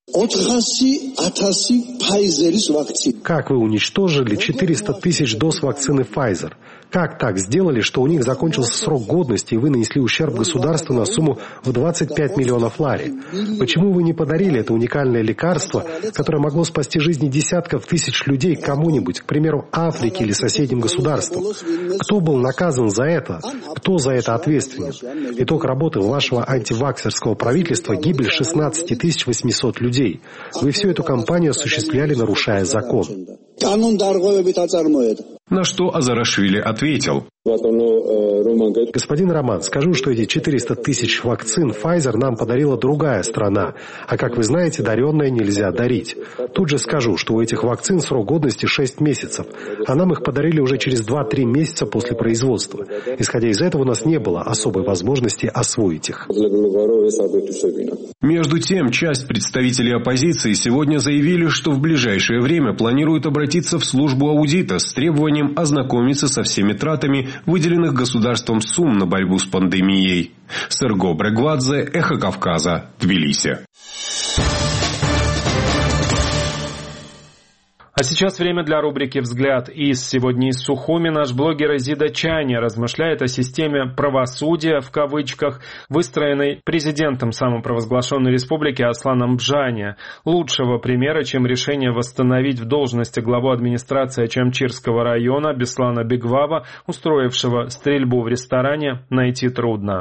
Speaker 20: Как вы уничтожили четыреста тысяч доз вакцины Pfizer? Как так сделали, что у них закончился срок годности, и вы нанесли ущерб государству на сумму в двадцать пять миллионов лари? Почему вы не подарили это уникальное лекарство, которое могло спасти жизни десятков тысяч людей кому-нибудь, к примеру, Африке или соседним государствам? Кто был наказан за это? Кто за это ответственен? Итог работы вашего антиваксерского правительства – гибель шестнадцать тысяч восемьсот людей. Вы всю эту кампанию осуществляли, нарушая закон.
Speaker 9: На что Азарашвили ответил.
Speaker 20: Господин Роман, скажу, что эти четыреста тысяч вакцин Pfizer нам подарила другая страна. А как вы знаете, даренное нельзя дарить. Тут же скажу, что у этих вакцин срок годности шесть месяцев. А нам их подарили уже через два-три месяца после производства. Исходя из этого, у нас не было особой возможности освоить их.
Speaker 9: Между тем, часть представителей оппозиции сегодня заявили, что в ближайшее время планируют обратиться в службу аудита с требованием ознакомиться со всеми тратами, выделенных государством сумм на борьбу с пандемией. Серго Брегвадзе, Эхо Кавказа, Тбилиси.
Speaker 1: А сейчас время для рубрики «Взгляд из». Сегодня из Сухуми наш блогер Изида Чаня размышляет о системе «правосудия» в кавычках, выстроенной президентом самопровозглашенной республики Асланом Бжани. Лучшего примера, чем решение восстановить в должности главу администрации Чамчирского района Беслана Бегвава, устроившего стрельбу в ресторане, найти трудно.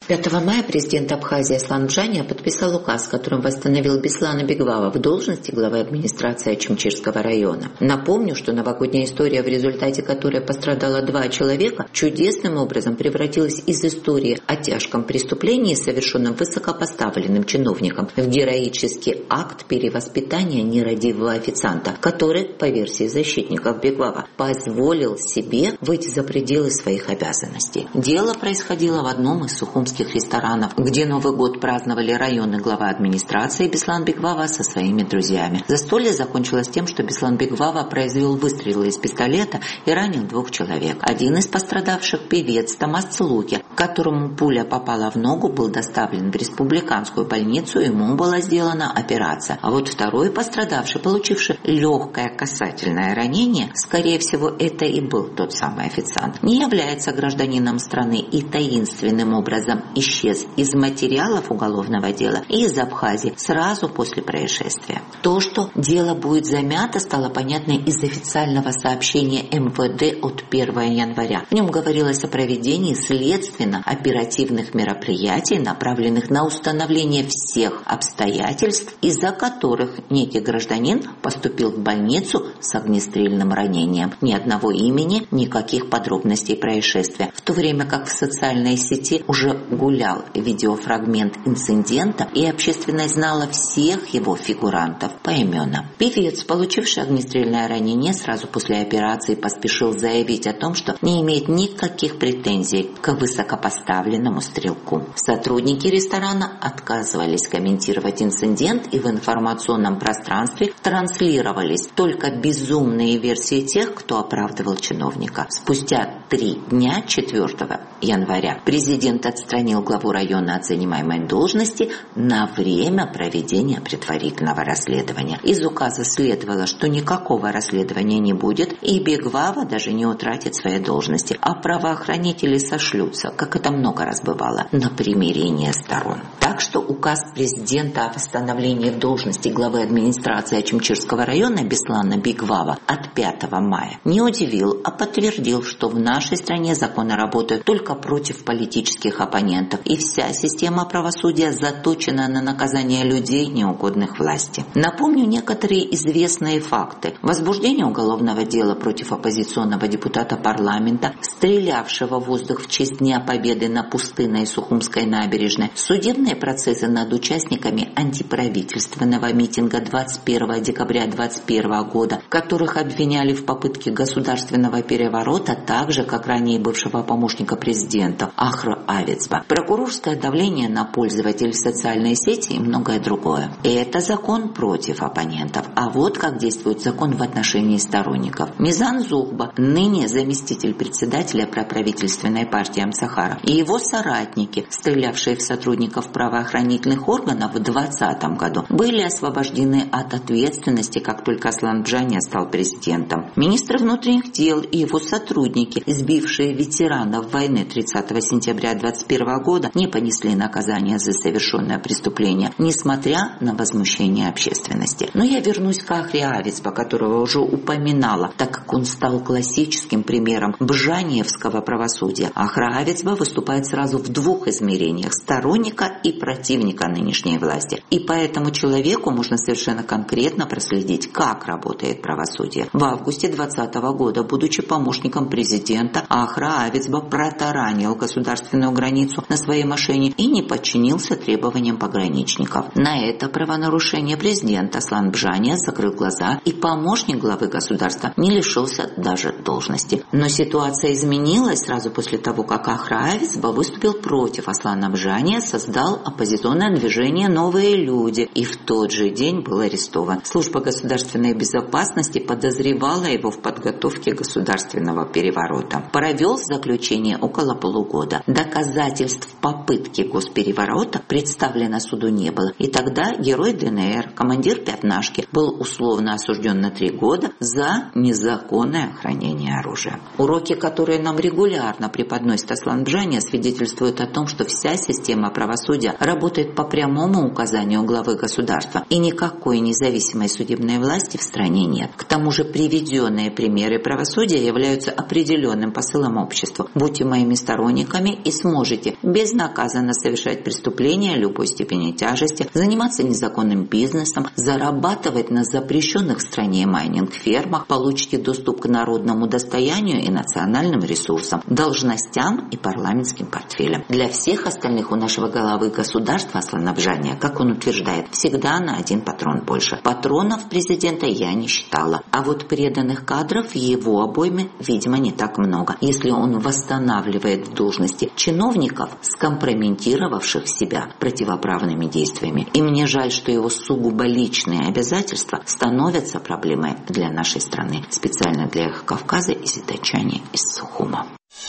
Speaker 2: пятого мая президент Абхазии Аслан Бжания подписал указ, которым восстановил Беслана Бигвава в должности главы администрации Ачимчирского района. Напомню, что новогодняя история, в результате которой пострадало два человека, чудесным образом превратилась из истории о тяжком преступлении, совершенном высокопоставленным чиновником, в героический акт перевоспитания нерадивого официанта, который, по версии защитников Бигвава, позволил себе выйти за пределы своих обязанностей. Дело происходило в одном из сухумских ресторанов, где Новый год праздновали районный глава администрации Беслан Бигвава со своими друзьями. Застолье закончилось тем, что Беслан Бигвава произвел выстрелы из пистолета и ранил двух человек. Один из пострадавших, певец Томас Цлуки, которому пуля попала в ногу, был доставлен в республиканскую больницу, ему была сделана операция. А вот второй пострадавший, получивший легкое касательное ранение, скорее всего, это и был тот самый официант, не является гражданином страны и таинственным образом исчез из материалов уголовного дела и из Абхазии сразу после происшествия. То, что дело будет замято, стало понятно из официального сообщения эм вэ дэ от первого января. В нем говорилось о проведении следственно-оперативных мероприятий, направленных на установление всех обстоятельств, из-за которых некий гражданин поступил в больницу с огнестрельным ранением. Ни одного имени, никаких подробностей происшествия. В то время как в социальной сети уже гулял видеофрагмент инцидента, и общественность знала всех его фигурантов по именам. Певец, получивший огнестрельное ранение сразу после операции, поспешил заявить о том, что не имеет никаких претензий к высокопоставленному стрелку. Сотрудники ресторана отказывались комментировать инцидент, и в информационном пространстве транслировались только безумные версии тех, кто оправдывал чиновника. Спустя три дня, четвёртого января, президент отстранил главу района от занимаемой должности на время проведения предварительного расследования. Из указа следовало, что никакого расследования не будет, и Бигвава даже не утратит своей должности, а правоохранители сошлются, как это много раз бывало, на примирение сторон. Так что указ президента о восстановлении в должности главы администрации Ачимчирского района Беслана Бигвава от пятого мая не удивил, а подтвердил, что в нашей стране законы работают только против политических оппонентов, и вся система правосудия заточена на наказание людей, неугодных власти. Напомню некоторые известные факты. Возбуждение уголовного дела против оппозиционного депутата парламента, стрелявшего в воздух в честь Дня Победы на Пустынной и Сухумской набережной, судебные процессы над участниками антиправительственного митинга двадцать первого декабря двадцать первого года, которых обвиняли в попытке государственного переворота, так же, как ранее бывшего помощника президента Ахра Авицба, прокурорское давление на пользователей социальной сети и многое другое. И это закон против оппонентов. А вот как действует закон в отношении сторонников. Мизан Зухба, ныне заместитель председателя проправительственной партии Амсахара, и его соратники, стрелявшие в сотрудников правоохранительных органов в двадцатом году, были освобождены от ответственности, как только Аслан Бжания стал президентом. Министр внутренних дел и его сотрудники, сбившие ветеранов войны тридцатого сентября двадцать первого года, не понесли наказание за совершенное преступление, несмотря на возмущение общественности. Но я вернусь к Ахре Авицба, которого уже упоминала, так как он стал классическим примером бжаниевского правосудия. Ахра Авицба выступает сразу в двух измерениях – сторонника и противника нынешней власти. И по этому человеку можно совершенно конкретно проследить, как работает правосудие. В августе двадцатого года, будучи помощником президента, Ахра Авицба протаранил государственную границу на своей машине и не подчинился требованиям пограничников. На это правонарушение президент Аслан Бжания закрыл глаза, и помощник главы государства не лишился даже должности. Но ситуация изменилась сразу после того, как Ахра Авицба выступил против Аслана Бжания, создал оппозиционное движение «Новые люди» и в тот же день был арестован. Служба государственной безопасности подозревала его в подготовке государственного переворота. Провел заключение около полугода. Доказательств попытки госпереворота представлено суду не было. И тогда герой ДНР, командир пятнашки был условно осужден на три года за незаконное хранение оружия. Уроки, которые нам регулярно преподносит Аслан Бжаня, свидетельствуют о том, что вся система правосудия работает по прямому указанию главы государства, и никакой независимой судебной власти в стране нет. К тому же приведенные примеры правосудия являются определенным посылом обществу. Будьте моими сторонниками и сможете безнаказанно совершать преступления любой степени тяжести, заниматься незаконным бизнесом, зарабатывать на запрещенных в стране майнинг-фермах, получите доступ к народному достоянию и национальным ресурсам, должностям и парламентским портфелям. Для всех остальных у нашего главы государства Аслана Бжаня, как он утверждает, всегда на один патрон больше. Патронов президента я не считала, а вот преданных кадров в его обойме, видимо, не так много, если он восстанавливает в должности чиновников, скомпрометировавших себя противоправными действиями. И мне жаль, что его сугубо личные обязательства становятся проблемой для нашей страны. Специально для Эхо Кавказа и Зитачани из Сухума.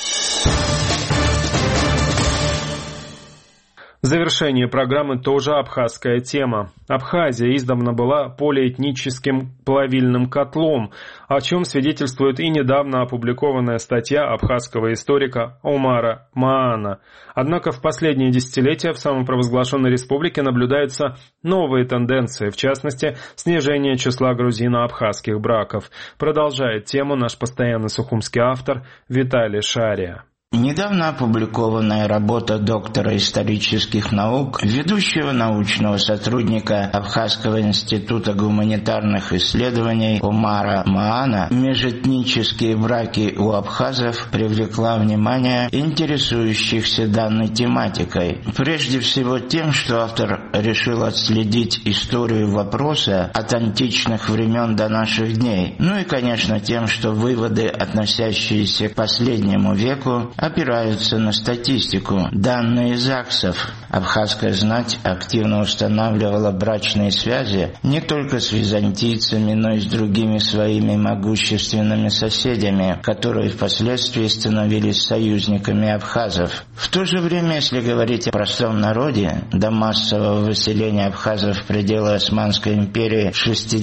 Speaker 1: В завершение программы тоже абхазская тема. Абхазия издавна была полиэтническим плавильным котлом, о чем свидетельствует и недавно опубликованная статья абхазского историка Омара Маана. Однако в последние десятилетия в самопровозглашенной республике наблюдаются новые тенденции, в частности, снижение числа грузино-абхазских браков. Продолжает тему наш постоянный сухумский автор Виталий Шария.
Speaker 5: Недавно опубликованная работа доктора исторических наук, ведущего научного сотрудника Абхазского института гуманитарных исследований Омара Маана «Межэтнические браки у абхазов» привлекла внимание интересующихся данной тематикой. Прежде всего тем, что автор решил отследить историю вопроса от античных времен до наших дней. Ну и, конечно, тем, что выводы, относящиеся к последнему веку, опираются на статистику. Данные ЗАГСов. Абхазская знать активно устанавливала брачные связи не только с византийцами, но и с другими своими могущественными соседями, которые впоследствии становились союзниками абхазов. В то же время, если говорить о простом народе, до массового выселения абхазов в пределы Османской империи в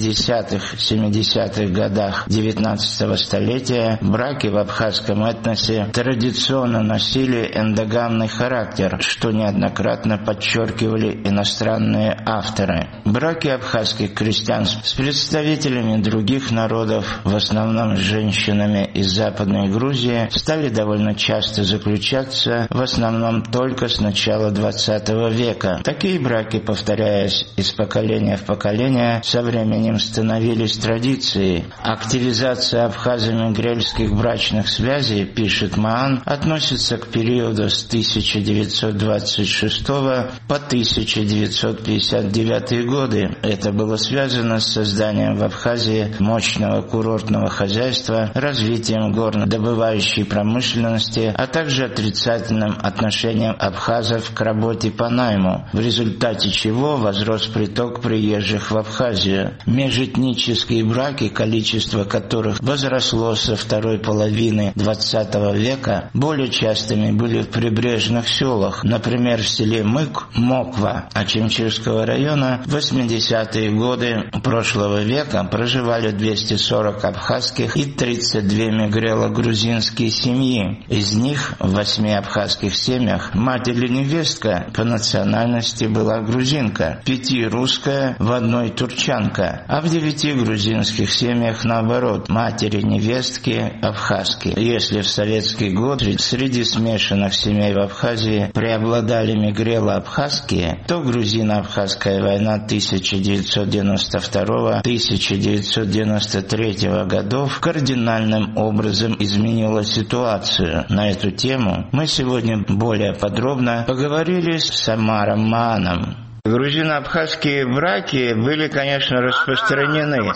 Speaker 5: шестидесятых-семидесятых годах девятнадцатого столетия, браки в абхазском этносе традиционно носили эндогамный характер, что неоднократно подчеркивали иностранные авторы. Браки абхазских крестьян с представителями других народов, в основном с женщинами из Западной Грузии, стали довольно часто заключаться, в основном только с начала двадцатого века. Такие браки, повторяясь из поколения в поколение, со временем становились традицией. Активизация абхазами грельских брачных связей, пишет Маан, относится к периоду с тысяча девятьсот двадцать шестого по тысяча девятьсот пятьдесят девятый годы. Это было связано с созданием в Абхазии мощного курортного хозяйства, развитием горнодобывающей промышленности, а также отрицательным отношением абхазов к работе по найму, в результате чего возрос приток приезжих в Абхазию. Межэтнические браки, количество которых возросло со второй половины двадцатого века, более частыми были в прибрежных селах, например, в селе Мык, Моква, Ачимчирского района в восьмидесятые годы прошлого века проживали двести сорок абхазских и тридцать две мигрело-грузинские семьи. Из них в восьми абхазских семьях мать или невестка по национальности была грузинка, в пяти русская, в одной турчанка, а в девяти грузинских семьях наоборот, матери невестки абхазки. Если в советский год среди смешанных семей в Абхазии преобладали мигрело-абхазские, то грузино-абхазская война тысяча девятьсот девяносто второго — тысяча девятьсот девяносто третьего годов кардинальным образом изменила ситуацию. На эту тему мы сегодня более подробно поговорили с Омаром Мааном. Грузино-абхазские браки были, конечно, распространены.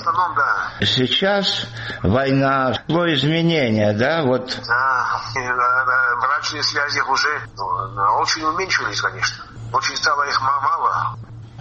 Speaker 5: Сейчас война, шло изменения, да, вот.
Speaker 22: Да, брачные связи уже ну, очень уменьшились, конечно. Очень стало их мало.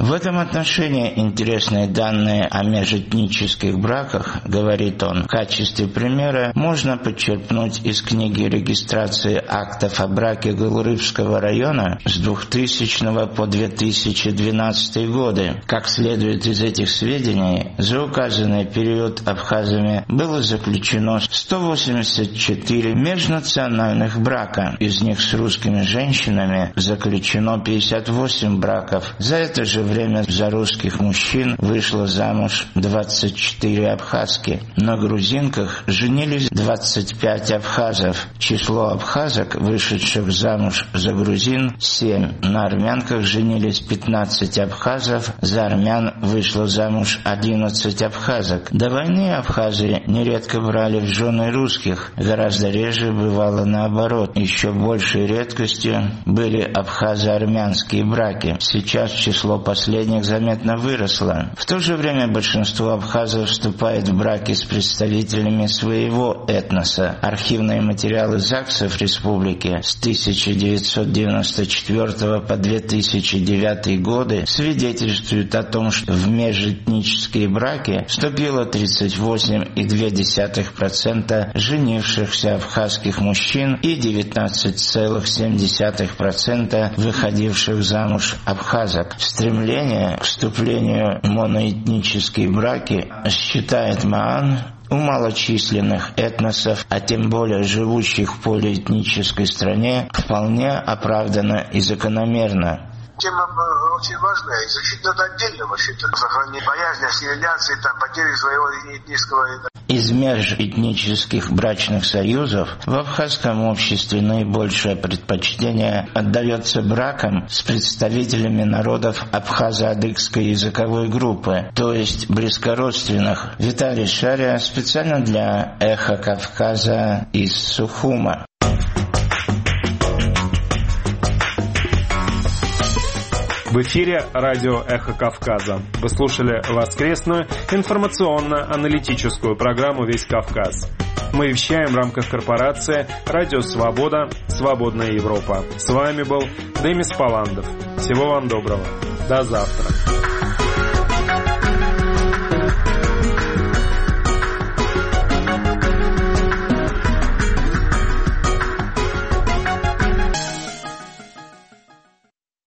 Speaker 5: В этом отношении интересные данные о межэтнических браках, говорит он. В качестве примера можно подчеркнуть из книги регистрации актов о браке Гулрыбского района с двухтысячного по две тысячи двенадцатый годы. Как следует из этих сведений, за указанный период абхазами было заключено сто восемьдесят четыре межнациональных брака. Из них с русскими женщинами заключено пятьдесят восемь браков. За это же время за русских мужчин вышло замуж двадцать четыре абхазки. На грузинках женились двадцать пять абхазов. Число абхазок, вышедших замуж за грузин, семь. На армянках женились пятнадцать абхазов. За армян вышло замуж одиннадцать абхазок. До войны абхазы нередко брали в жены русских. Гораздо реже бывало наоборот. Еще большей редкостью были абхазо-армянские браки. Сейчас число последних заметно выросло. В то же время большинство абхазов вступает в браки с представителями своего этноса. Архивные материалы ЗАГСов республики с тысяча девятьсот девяносто четвёртого по две тысячи девятый годы свидетельствуют о том, что в межэтнические браки вступило тридцать восемь целых две десятых процента женившихся абхазских мужчин и девятнадцать целых семь десятых процента выходивших замуж абхазок. Стремление к вступлению в моноэтнические браки, считает Маан, у малочисленных этносов, а тем более живущих в полиэтнической стране, вполне оправдано и закономерно.
Speaker 4: Тема очень важная, изучить надо отдельно вообще-то. Сохранить боязнь ассимиляции, там, потери своего этнического...
Speaker 5: Из межэтнических брачных союзов в абхазском обществе наибольшее предпочтение отдается бракам с представителями народов абхазо-адыгской языковой группы, то есть близкородственных. Виталий Шария специально для «Эхо Кавказа» из Сухума.
Speaker 1: В эфире радио «Эхо Кавказа». Вы слушали воскресную информационно-аналитическую программу «Весь Кавказ». Мы вещаем в рамках корпорации «Радио Свобода. Свободная Европа». С вами был Демис Паландов. Всего вам доброго. До завтра.